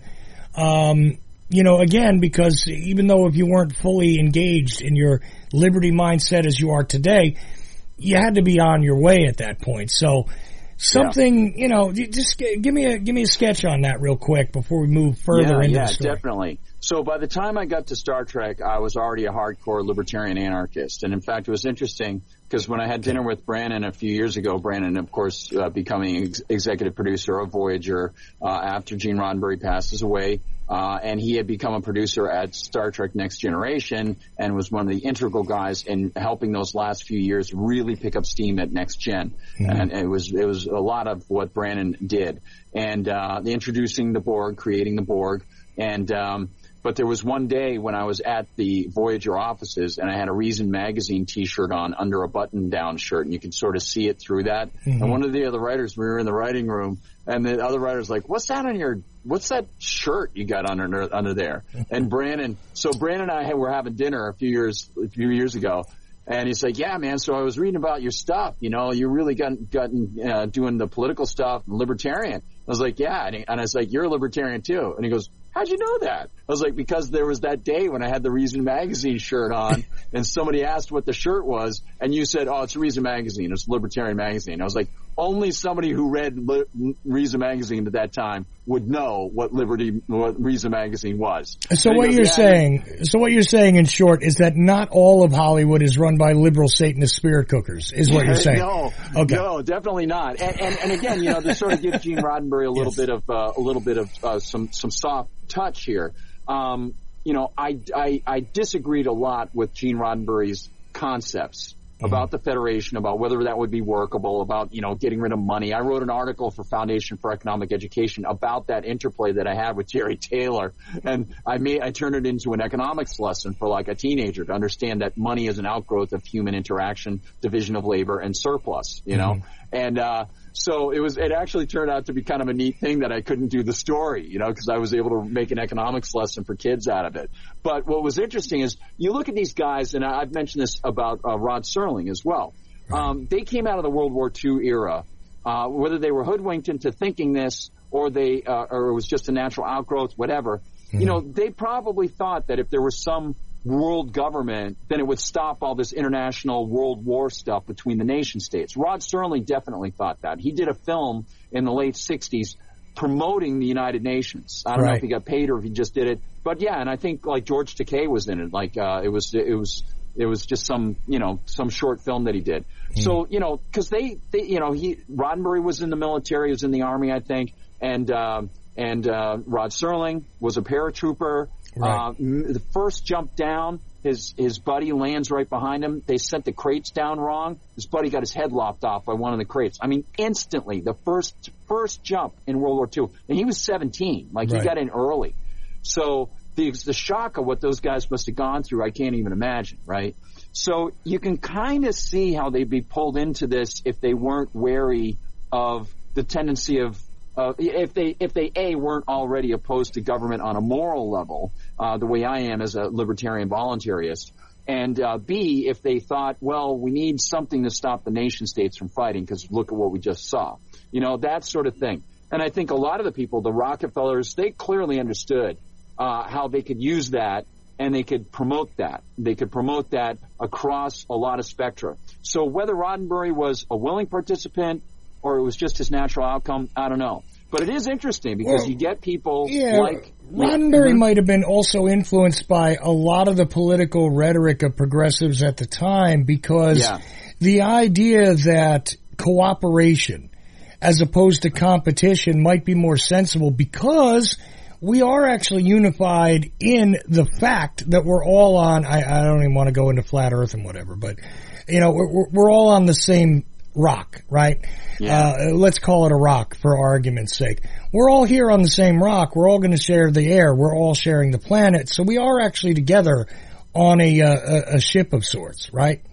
Again, because even though if you weren't fully engaged in your liberty mindset as you are today, you had to be on your way at that point. So something, just give me a sketch on that real quick before we move further into the story. Yeah, definitely. So by the time I got to Star Trek, I was already a hardcore libertarian anarchist. And in fact, it was interesting because when I had dinner with Brannon a few years ago, Brannon, of course, becoming executive producer of Voyager after Gene Roddenberry passes away. And he had become a producer at Star Trek Next Generation and was one of the integral guys in helping those last few years really pick up steam at Next Gen. Mm-hmm. And it was a lot of what Brannon did. And introducing the Borg, creating the Borg. And but there was one day when I was at the Voyager offices and I had a Reason Magazine t-shirt on under a button-down shirt, and you could sort of see it through that. Mm-hmm. And one of the other writers, we were in the writing room, and the other writer's like, what's that shirt you got under there? And Brannon and I were having dinner a few years ago, and he's like, yeah, man, so I was reading about your stuff. You really gotten doing the political stuff, libertarian. I was like, yeah. And I was like, you're a libertarian too. And he goes, how'd you know that? I was like, because there was that day when I had the Reason Magazine shirt on and somebody asked what the shirt was and you said, oh, it's Reason Magazine. It's a libertarian magazine. I was like, only somebody who read Reason Magazine at that time would know what Reason Magazine was. So what you're saying in short is that not all of Hollywood is run by liberal Satanist spirit cookers, is what you're saying. No, definitely not. And again, to sort of give Gene Roddenberry a little bit of some soft touch here. I disagreed a lot with Gene Roddenberry's concepts about the Federation, about whether that would be workable, about, getting rid of money. I wrote an article for Foundation for Economic Education about that interplay that I had with Jerry Taylor. And I turned it into an economics lesson for like a teenager to understand that money is an outgrowth of human interaction, division of labor, and surplus, And, so it actually turned out to be kind of a neat thing that I couldn't do the story, because I was able to make an economics lesson for kids out of it. But what was interesting is you look at these guys, and I've mentioned this about Rod Serling as well. They came out of the World War II era, whether they were hoodwinked into thinking this or or it was just a natural outgrowth, whatever. Mm-hmm. They probably thought that if there was some world government, then it would stop all this international world war stuff between the nation states. Rod Serling definitely thought that. He did a film in the late 60s promoting the United Nations. I don't know if he got paid or if he just did it. But yeah, and I think like George Takei was in it. Like, it was just some short film that he did. So, cause Roddenberry was in the military, he was in the army, I think. And Rod Serling was a paratrooper. Right. The first jump down, his buddy lands right behind him. They sent the crates down wrong. His buddy got his head lopped off by one of the crates. I mean, instantly, the first jump in World War II. And he was 17. Like, he got in early. So the shock of what those guys must have gone through, I can't even imagine, right? So you can kind of see how they'd be pulled into this if they weren't wary of the tendency of if they weren't already opposed to government on a moral level, the way I am as a libertarian voluntarist, and B, if they thought, well, we need something to stop the nation states from fighting because look at what we just saw, that sort of thing. And I think a lot of the people, the Rockefellers, they clearly understood how they could use that and they could promote that. They could promote that across a lot of spectra. So whether Roddenberry was a willing participant or it was just his natural outcome, I don't know. But it is interesting because you get people like... Roddenberry might have been also influenced by a lot of the political rhetoric of progressives at the time because the idea that cooperation as opposed to competition might be more sensible because we are actually unified in the fact that we're all on... I don't even want to go into flat earth and whatever, but, we're all on the same rock, right? Yeah. Let's call it a rock for argument's sake. We're all here on the same rock. We're all going to share the air. We're all sharing the planet. So we are actually together on a ship of sorts, right?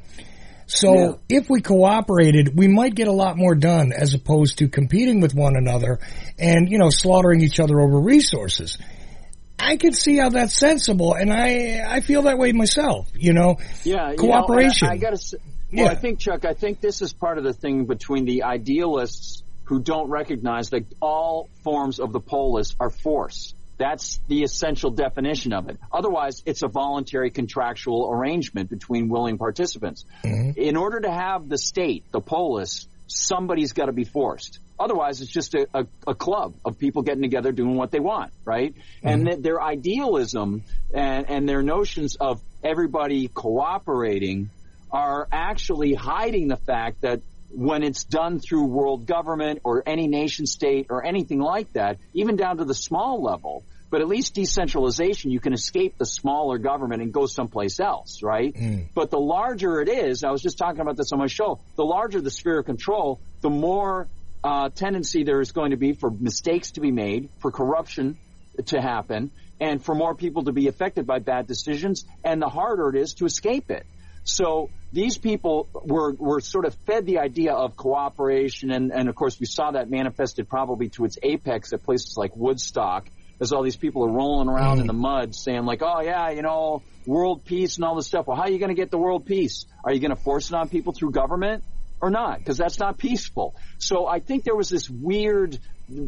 So if we cooperated, we might get a lot more done as opposed to competing with one another and, slaughtering each other over resources. I can see how that's sensible, and I feel that way myself, Yeah. Cooperation. I gotta say, I think, Chuck, this is part of the thing between the idealists who don't recognize that all forms of the polis are force. That's the essential definition of it. Otherwise, it's a voluntary contractual arrangement between willing participants. Mm-hmm. In order to have the state, the polis, somebody's got to be forced. Otherwise, it's just a club of people getting together doing what they want, right? Mm-hmm. And their idealism and their notions of everybody cooperating are actually hiding the fact that when it's done through world government or any nation state or anything like that, even down to the small level, but at least decentralization, you can escape the smaller government and go someplace else, right? But the larger it is, I was just talking about this on my show, the larger the sphere of control, the more tendency there is going to be for mistakes to be made, for corruption to happen, and for more people to be affected by bad decisions, and the harder it is to escape it. So these people were sort of fed the idea of cooperation, and of course we saw that manifested probably to its apex at places like Woodstock, as all these people are rolling around in the mud saying like, oh yeah, world peace and all this stuff. Well, how are you going to get the world peace? Are you going to force it on people through government or not? Because that's not peaceful. So I think there was this weird,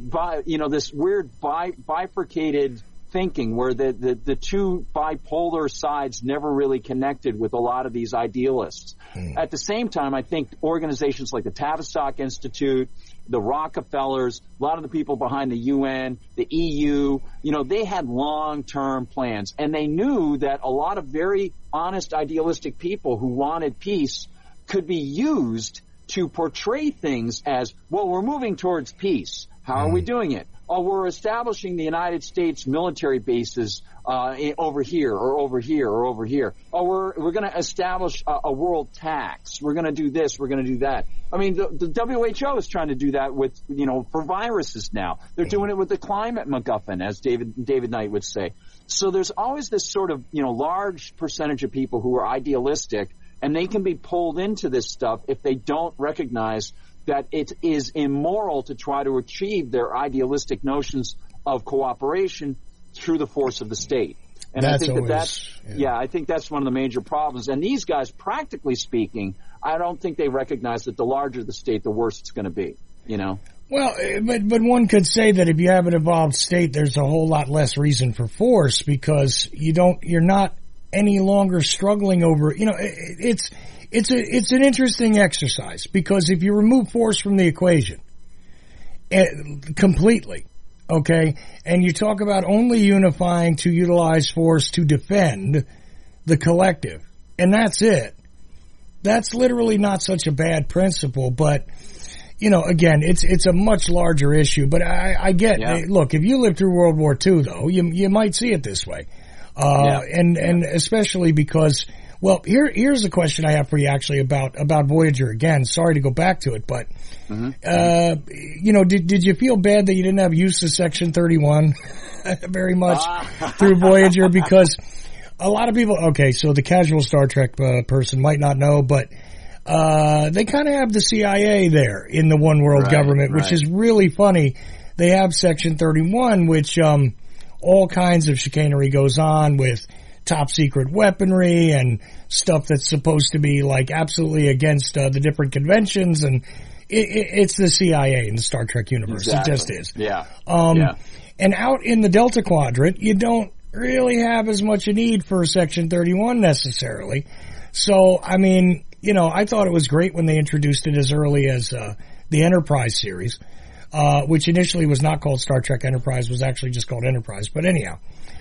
bifurcated thinking where the two bipolar sides never really connected with a lot of these idealists. At the same time, I think organizations like the Tavistock Institute, the Rockefellers, a lot of the people behind the UN, the EU, they had long-term plans. And they knew that a lot of very honest, idealistic people who wanted peace could be used to portray things as, well, we're moving towards peace. How are we doing it? Oh, we're establishing the United States military bases over here or over here or over here. Oh, we're going to establish a world tax. We're going to do this. We're going to do that. I mean, the WHO is trying to do that with, for viruses now. They're doing it with the climate MacGuffin, as David Knight would say. So there's always this sort of, large percentage of people who are idealistic, and they can be pulled into this stuff if they don't recognize that it is immoral to try to achieve their idealistic notions of cooperation through the force of the state. And I think I think that's one of the major problems. And these guys, practically speaking, I don't think they recognize that the larger the state, the worse it's going to be, Well, but one could say that if you have an evolved state, there's a whole lot less reason for force because you're not any longer struggling over, it's an interesting exercise, because if you remove force from the equation completely, okay, and you talk about only unifying to utilize force to defend the collective, and that's it. That's literally not such a bad principle, but again, it's a much larger issue. But I get, look, if you lived through World War II, though, you might see it this way, and especially because, well, here's a question I have for you actually about Voyager again. Sorry to go back to it, but did you feel bad that you didn't have use of Section 31 very much through Voyager? Because a lot of people, okay, so the casual Star Trek person might not know, but they kind of have the CIA there in the One World government, which is really funny. They have Section 31, which all kinds of chicanery goes on with top secret weaponry and stuff that's supposed to be like absolutely against the different conventions, and it's the CIA in the Star Trek universe. Exactly. It just is. Yeah. And out in the Delta Quadrant, you don't really have as much a need for Section 31 necessarily. So, I mean, I thought it was great when they introduced it as early as the Enterprise series, which initially was not called Star Trek Enterprise, was actually just called Enterprise. But anyhow,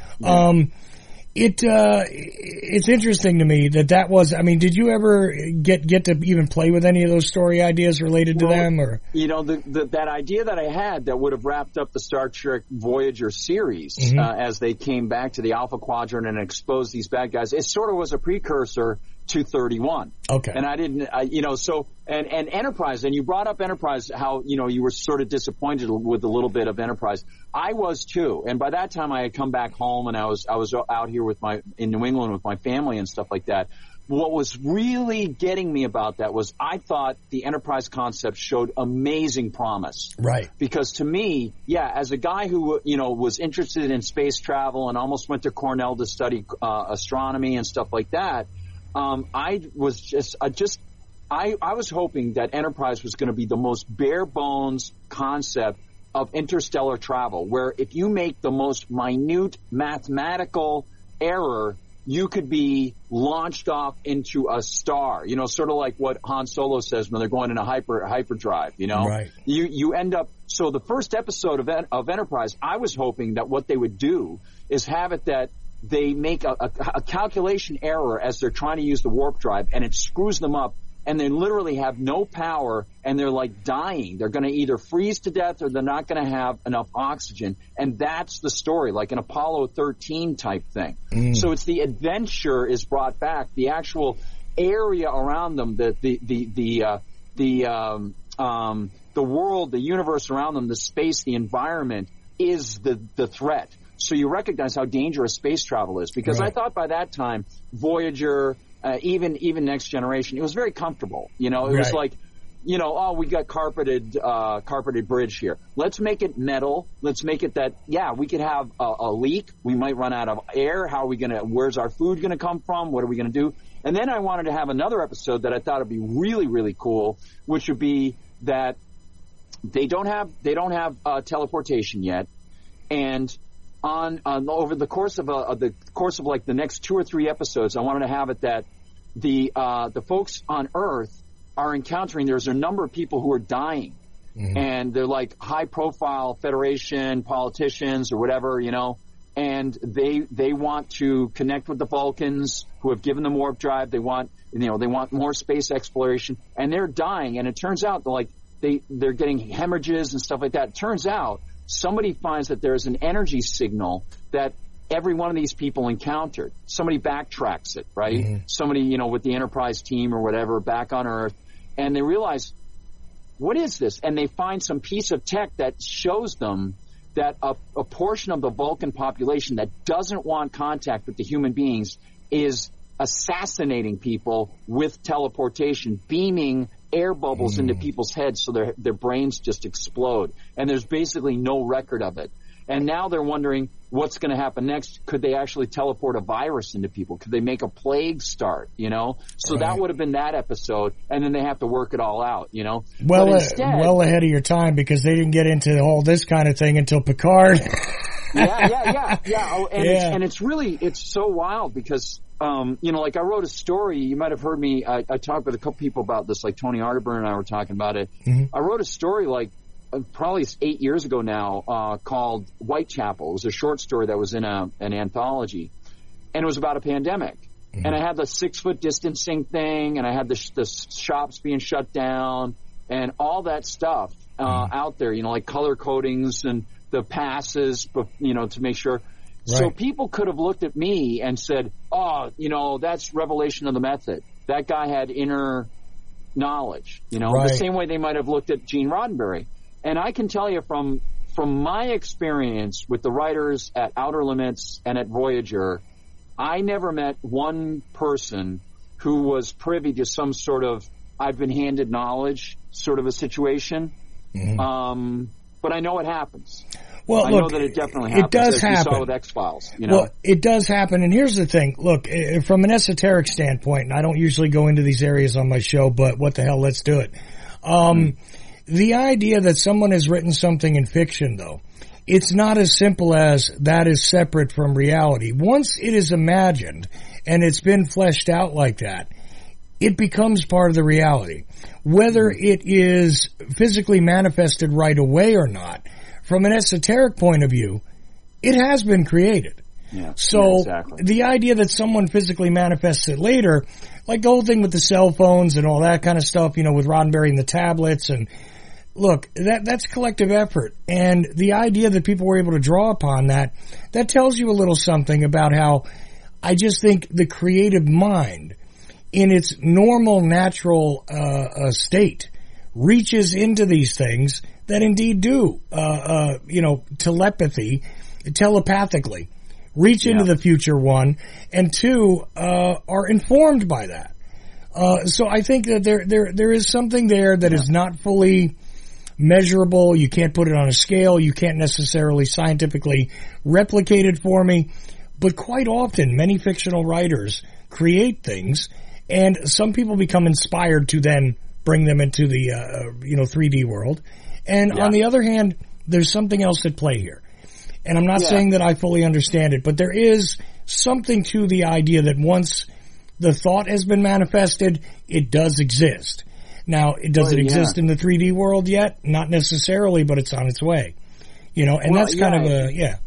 it's interesting to me that was, I mean, did you ever get to even play with any of those story ideas related to them, or? That idea that I had that would have wrapped up the Star Trek Voyager series, as they came back to the Alpha Quadrant and exposed these bad guys, it sort of was a precursor to 31. Okay. And I didn't, and Enterprise, and you brought up Enterprise, how, you were sort of disappointed with a little bit of Enterprise. I was too. And by that time I had come back home, and I was out here in New England with my family and stuff like that. What was really getting me about that was I thought the Enterprise concept showed amazing promise. Right. Because to me, as a guy who, was interested in space travel and almost went to Cornell to study astronomy and stuff like that, I was hoping that Enterprise was going to be the most bare bones concept of interstellar travel, where if you make the most minute mathematical error, you could be launched off into a star, sort of like what Han Solo says when they're going in a hyperdrive, Right. You end up, so the first episode of Enterprise, I was hoping that what they would do is have it that they make a calculation error as they're trying to use the warp drive, and it screws them up, and they literally have no power, and they're like dying. They're going to either freeze to death or they're not going to have enough oxygen. And that's the story, like an Apollo 13 type thing. So it's the adventure is brought back, the actual area around them, the world, the universe around them, the space, the environment is the threat. So you recognize how dangerous space travel is, because I thought by that time Voyager, even Next Generation, it was very comfortable. It was like, we got carpeted bridge here. Let's make it metal. Let's make it that, we could have a leak. We might run out of air. Where's our food going to come from? What are we going to do? And then I wanted to have another episode that I thought would be really, really cool, which would be that they don't have teleportation yet. And over the course of like the next 2 or 3 episodes, I wanted to have it that the folks on Earth are encountering, there's a number of people who are dying, and they're like high profile Federation politicians or whatever, and they want to connect with the Vulcans who have given them warp drive. They want more space exploration, and they're dying, and it turns out they're getting hemorrhages and stuff like that. It turns out somebody finds that there's an energy signal that every one of these people encountered. Somebody backtracks it, right? Somebody, with the Enterprise team or whatever back on Earth, and they realize, what is this? And they find some piece of tech that shows them that a portion of the Vulcan population that doesn't want contact with the human beings is assassinating people with teleportation, beaming air bubbles into people's heads so their brains just explode. And there's basically no record of it. And now they're wondering what's going to happen next. Could they actually teleport a virus into people? Could they make a plague start, So that would have been that episode, and then they have to work it all out, Well, well ahead of your time, because they didn't get into all this kind of thing until Picard. Yeah. Oh, and it's really, it's so wild because, like I wrote a story, you might have heard me, I talked with a couple people about this, like Tony Arterburn and I were talking about it. Mm-hmm. I wrote a story like probably 8 years ago now, called Whitechapel. It was a short story that was in an anthology, and it was about a pandemic. Mm-hmm. And I had the 6 foot distancing thing, and I had the shops being shut down and all that stuff, out there, like color codings and the passes, to make sure. Right. So people could have looked at me and said, oh, that's revelation of the method. That guy had inner knowledge, right. The same way they might have looked at Gene Roddenberry. And I can tell you from my experience with the writers at Outer Limits and at Voyager, I never met one person who was privy to some sort of I've been handed knowledge sort of a situation. Mm-hmm. But I know it happens. Well, I know that it definitely happens. It does as happen. You saw with X-Files. Well, it does happen. And here's the thing. Look, from an esoteric standpoint, and I don't usually go into these areas on my show, but what the hell, let's do it. The idea that someone has written something in fiction, though, it's not as simple as that is separate from reality. Once it is imagined and it's been fleshed out like that, it becomes part of the reality. Whether it is physically manifested right away or not, from an esoteric point of view, it has been created. Yeah, so exactly. The idea that someone physically manifests it later, like the whole thing with the cell phones and all that kind of stuff, with Roddenberry and the tablets, and look, that's collective effort. And the idea that people were able to draw upon that tells you a little something about how I just think the creative mind in its normal, natural state reaches into these things that indeed do, telepathically reach into the future, one, and two, are informed by that. So I think that there is something there that is not fully measurable. You can't put it on a scale. You can't necessarily scientifically replicate it for me. But quite often, many fictional writers create things, and some people become inspired to then bring them into the 3D world. And on the other hand, there's something else at play here. And I'm not saying that I fully understand it, but there is something to the idea that once the thought has been manifested, it does exist. Now, does it exist in the 3D world yet? Not necessarily, but it's on its way. And that's kind of a,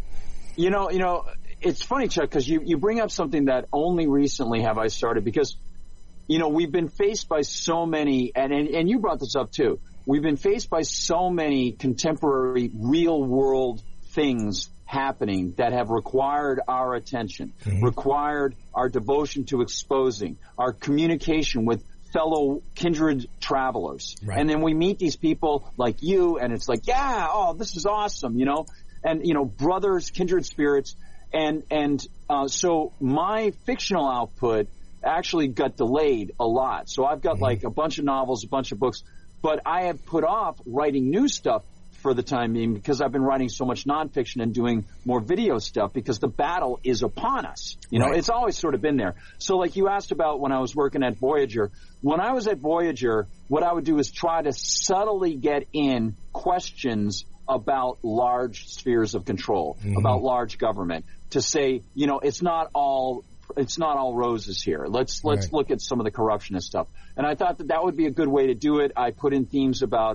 it's funny, Chuck, because you bring up something that only recently have I started, because, we've been faced by so many, and you brought this up too, we've been faced by so many contemporary real world things happening that have required our attention, required our devotion to exposing, our communication with fellow kindred travelers. Right. And then we meet these people like you, and it's like, this is awesome, and, brothers, kindred spirits. And so my fictional output actually got delayed a lot. So I've got like a bunch of novels, a bunch of books, but I have put off writing new stuff for the time being because I've been writing so much nonfiction and doing more video stuff because the battle is upon us. It's always sort of been there. So like you asked about when I was working at Voyager, when I was at Voyager, what I would do is try to subtly get in questions about large spheres of control, about large government, to say, it's not all roses here. Let's look at some of the corruption and stuff. And I thought that would be a good way to do it. I put in themes about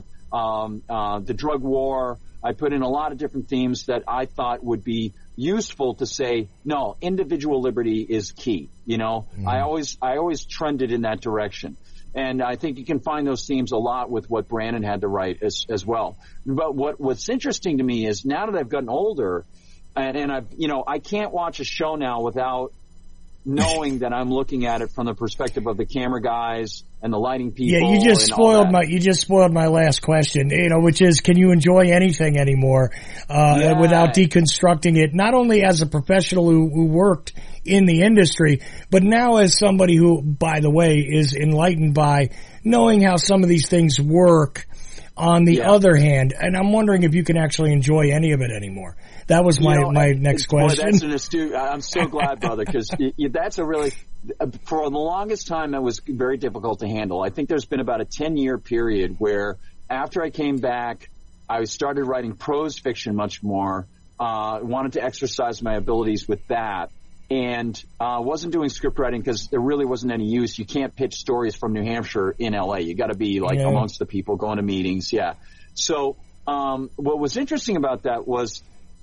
the drug war. I put in a lot of different themes that I thought would be useful to say, no, individual liberty is key. I always trended in that direction. And I think you can find those themes a lot with what Brandon had to write as well. But what's interesting to me is now that I've gotten older, and I've, I can't watch a show now without knowing that I'm looking at it from the perspective of the camera guys and the lighting people. Yeah, you just spoiled my last question, which is, can you enjoy anything anymore without deconstructing it? Not only as a professional who worked in the industry, but now as somebody who, by the way, is enlightened by knowing how some of these things work on the other hand. And I'm wondering if you can actually enjoy any of it anymore. That was my next question. Boy, that's an astute. I'm so glad, brother, because that's a really, for the longest time, it was very difficult to handle. I think there's been about a 10-year period where after I came back, I started writing prose fiction much more. wanted to exercise my abilities with that. And wasn't doing script writing because there really wasn't any use. You can't pitch stories from New Hampshire in L.A. You got to be like amongst the people, going to meetings. Yeah. So what was interesting about that was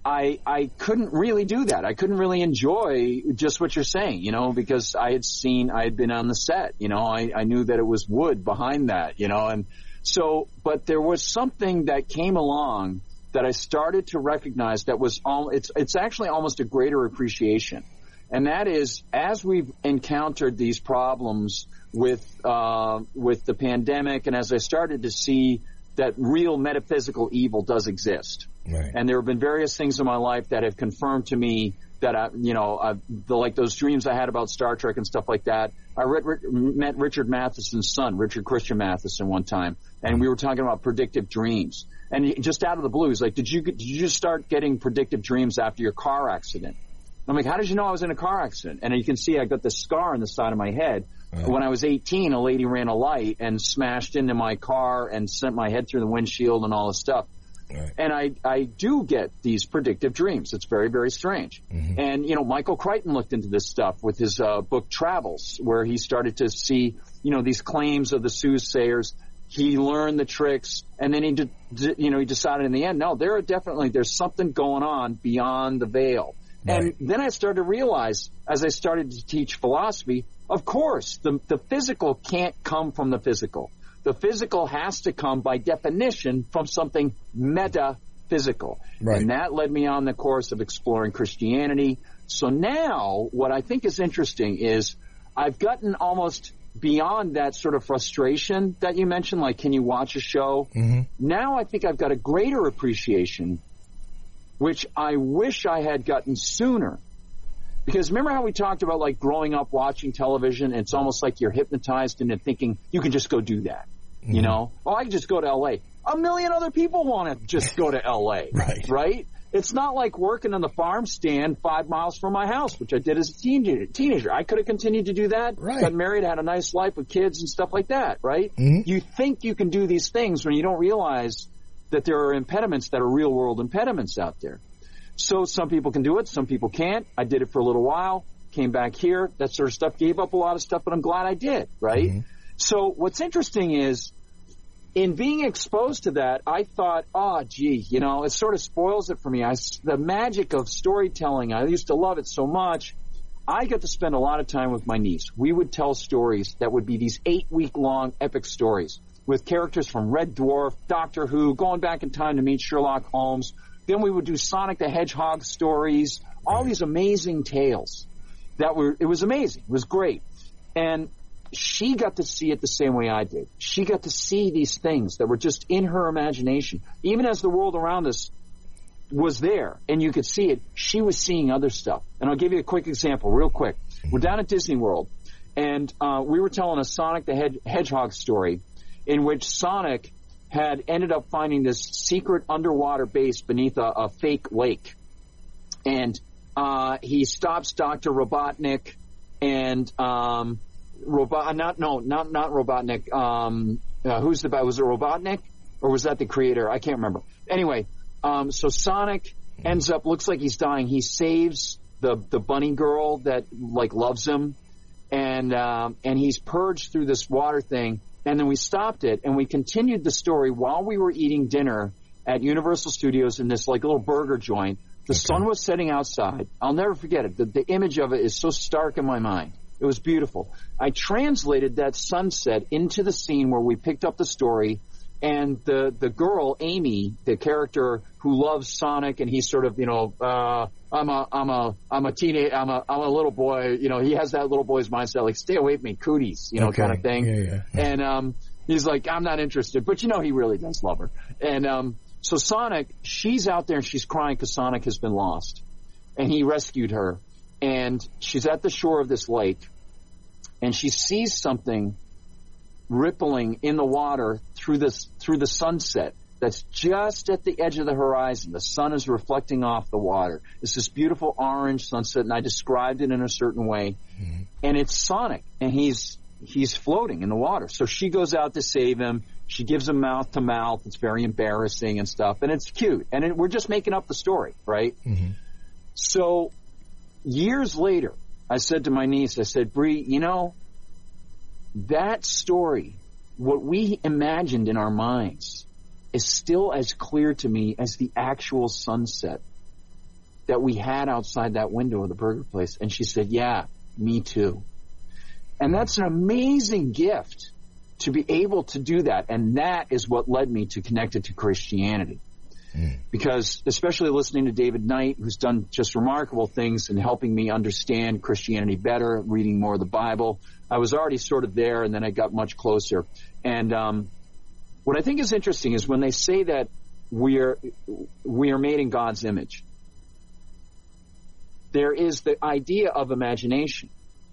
I couldn't really do that. I couldn't really enjoy just what you're saying, you know, because I had been on the set, you know, I knew that it was wood behind that, you know, and so, but there was something that came along that I started to recognize that was it's actually almost a greater appreciation. And that is, as we've encountered these problems with the pandemic, and as I started to see that real metaphysical evil does exist, right. And there have been various things in my life that have confirmed to me that like those dreams I had about Star Trek and stuff like that. I met Richard Matheson's son, Richard Christian Matheson, one time, and we were talking about predictive dreams. And just out of the blue, he's like, "Did you just start getting predictive dreams after your car accident?" I'm like, "How did you know I was in a car accident?" And you can see I got this scar on the side of my head. When I was 18, a lady ran a light and smashed into my car and sent my head through the windshield and all this stuff. Right. And I do get these predictive dreams. It's very, very strange. Mm-hmm. And, you know, Michael Crichton looked into this stuff with his book Travels, where he started to see, you know, these claims of the soothsayers. He learned the tricks, and then he decided in the end, no, there's something going on beyond the veil. Right. And then I started to realize, as I started to teach philosophy, of course, the physical can't come from the physical. The physical has to come, by definition, from something metaphysical. Right. And that led me on the course of exploring Christianity. So now, what I think is interesting is I've gotten almost beyond that sort of frustration that you mentioned, like, can you watch a show? Mm-hmm. Now I think I've got a greater appreciation, which I wish I had gotten sooner. Because remember how we talked about, like, growing up watching television, and it's almost like you're hypnotized into thinking you can just go do that, you know? Oh, I can just go to L.A. A million other people want to just go to L.A., right? It's not like working on the farm stand 5 miles from my house, which I did as a teenager. I could have continued to do that, got married, had a nice life with kids and stuff like that, right? Mm-hmm. You think you can do these things when you don't realize that there are impediments that are real-world impediments out there. So some people can do it, some people can't. I did it for a little while, came back here, that sort of stuff, gave up a lot of stuff, but I'm glad I did, right? Mm-hmm. So what's interesting is, in being exposed to that, I thought, you know, it sort of spoils it for me. The magic of storytelling, I used to love it so much. I got to spend a lot of time with my niece. We would tell stories that would be these 8-week-long epic stories with characters from Red Dwarf, Doctor Who, going back in time to meet Sherlock Holmes. Then we would do Sonic the Hedgehog stories, all these amazing tales it was amazing. It was great. And she got to see it the same way I did. She got to see these things that were just in her imagination. Even as the world around us was there and you could see it, she was seeing other stuff. And I'll give you a quick example real quick. We're down at Disney World, and we were telling a Sonic the Hedgehog story in which Sonic had ended up finding this secret underwater base beneath a fake lake. And he stops Dr. Robotnik and not Robotnik. Who's the guy? Was it Robotnik? Or was that the creator? I can't remember. Anyway, so Sonic ends up, looks like he's dying. He saves the bunny girl that, like, loves him. And he's purged through this water thing. And then we stopped it, and we continued the story while we were eating dinner at Universal Studios in this, like, little burger joint. The sun was setting outside. I'll never forget it. The image of it is so stark in my mind. It was beautiful. I translated that sunset into the scene where we picked up the story, and the girl, Amy, the character who loves Sonic, and he's sort of, you know, I'm a teenage, I'm a little boy, you know, he has that little boy's mindset, like, stay away from me, cooties, you know, kind of thing. Yeah. And, he's like, I'm not interested, but you know, he really does love her. And, so Sonic, she's out there and she's crying because Sonic has been lost, and he rescued her, and she's at the shore of this lake, and she sees something rippling in the water through the sunset that's just at the edge of the horizon. The sun is reflecting off the water. It's this beautiful orange sunset, and I described it in a certain way. Mm-hmm. And it's Sonic, and he's he's floating in the water. So she goes out to save him. She gives him mouth to mouth. It's very embarrassing and stuff, and it's cute. And we're just making up the story, right? Mm-hmm. So years later, I said to my niece, I said, Bree, you know, that story, what we imagined in our minds, is still as clear to me as the actual sunset that we had outside that window of the burger place. And she said, yeah, me too. And that's an amazing gift to be able to do that. And that is what led me to Connected to Christianity. Because especially listening to David Knight, who's done just remarkable things in helping me understand Christianity better, reading more of the Bible, I was already sort of there, and then I got much closer. And what I think is interesting is when they say that we are made in God's image, there is the idea of imagination,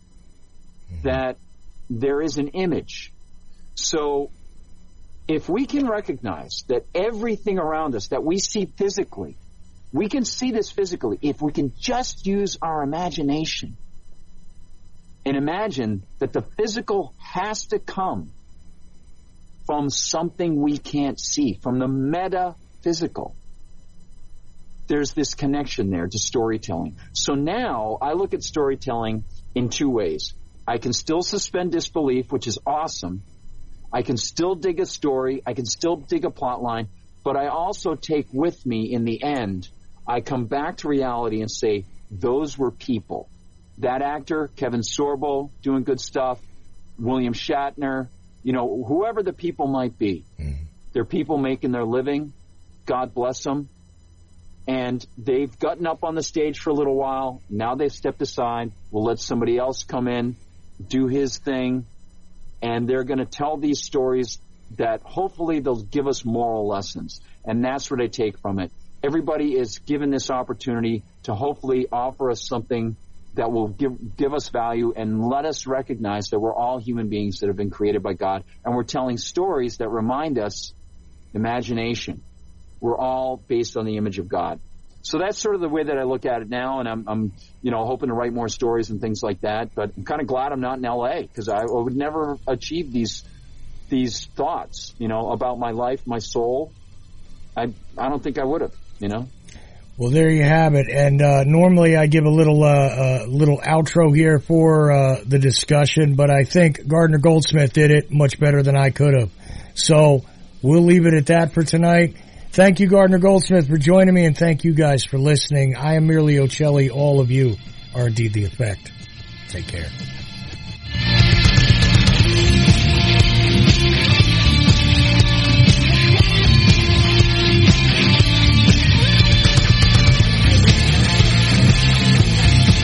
that there is an image. So if we can recognize that everything around us that we see physically, we can see this physically, if we can just use our imagination and imagine that the physical has to come from something we can't see, from the metaphysical. There's this connection there to storytelling. So now I look at storytelling in two ways. I can still suspend disbelief, which is awesome. I can still dig a story. I can still dig a plot line. But I also take with me, in the end, I come back to reality and say, those were people. That actor, Kevin Sorbo, doing good stuff. William Shatner, you know, whoever the people might be. They're people making their living. God bless them. And they've gotten up on the stage for a little while. Now they've stepped aside. We'll let somebody else come in, do his thing. And they're going to tell these stories that hopefully they'll give us moral lessons. And that's what I take from it. Everybody is given this opportunity to hopefully offer us something that will give us value and let us recognize that we're all human beings that have been created by God. And we're telling stories that remind us imagination. We're all based on the image of God. So that's sort of the way that I look at it now, and I'm you know, hoping to write more stories and things like that. But I'm kind of glad I'm not in L.A. because I would never achieve these thoughts, you know, about my life, my soul. I don't think I would have, you know. Well, there you have it. And normally I give a little outro here for the discussion, but I think Gardner Goldsmith did it much better than I could have. So we'll leave it at that for tonight. Thank you, Gardner Goldsmith, for joining me, and thank you guys for listening. I am Merely Ocelli. All of you are indeed the effect. Take care.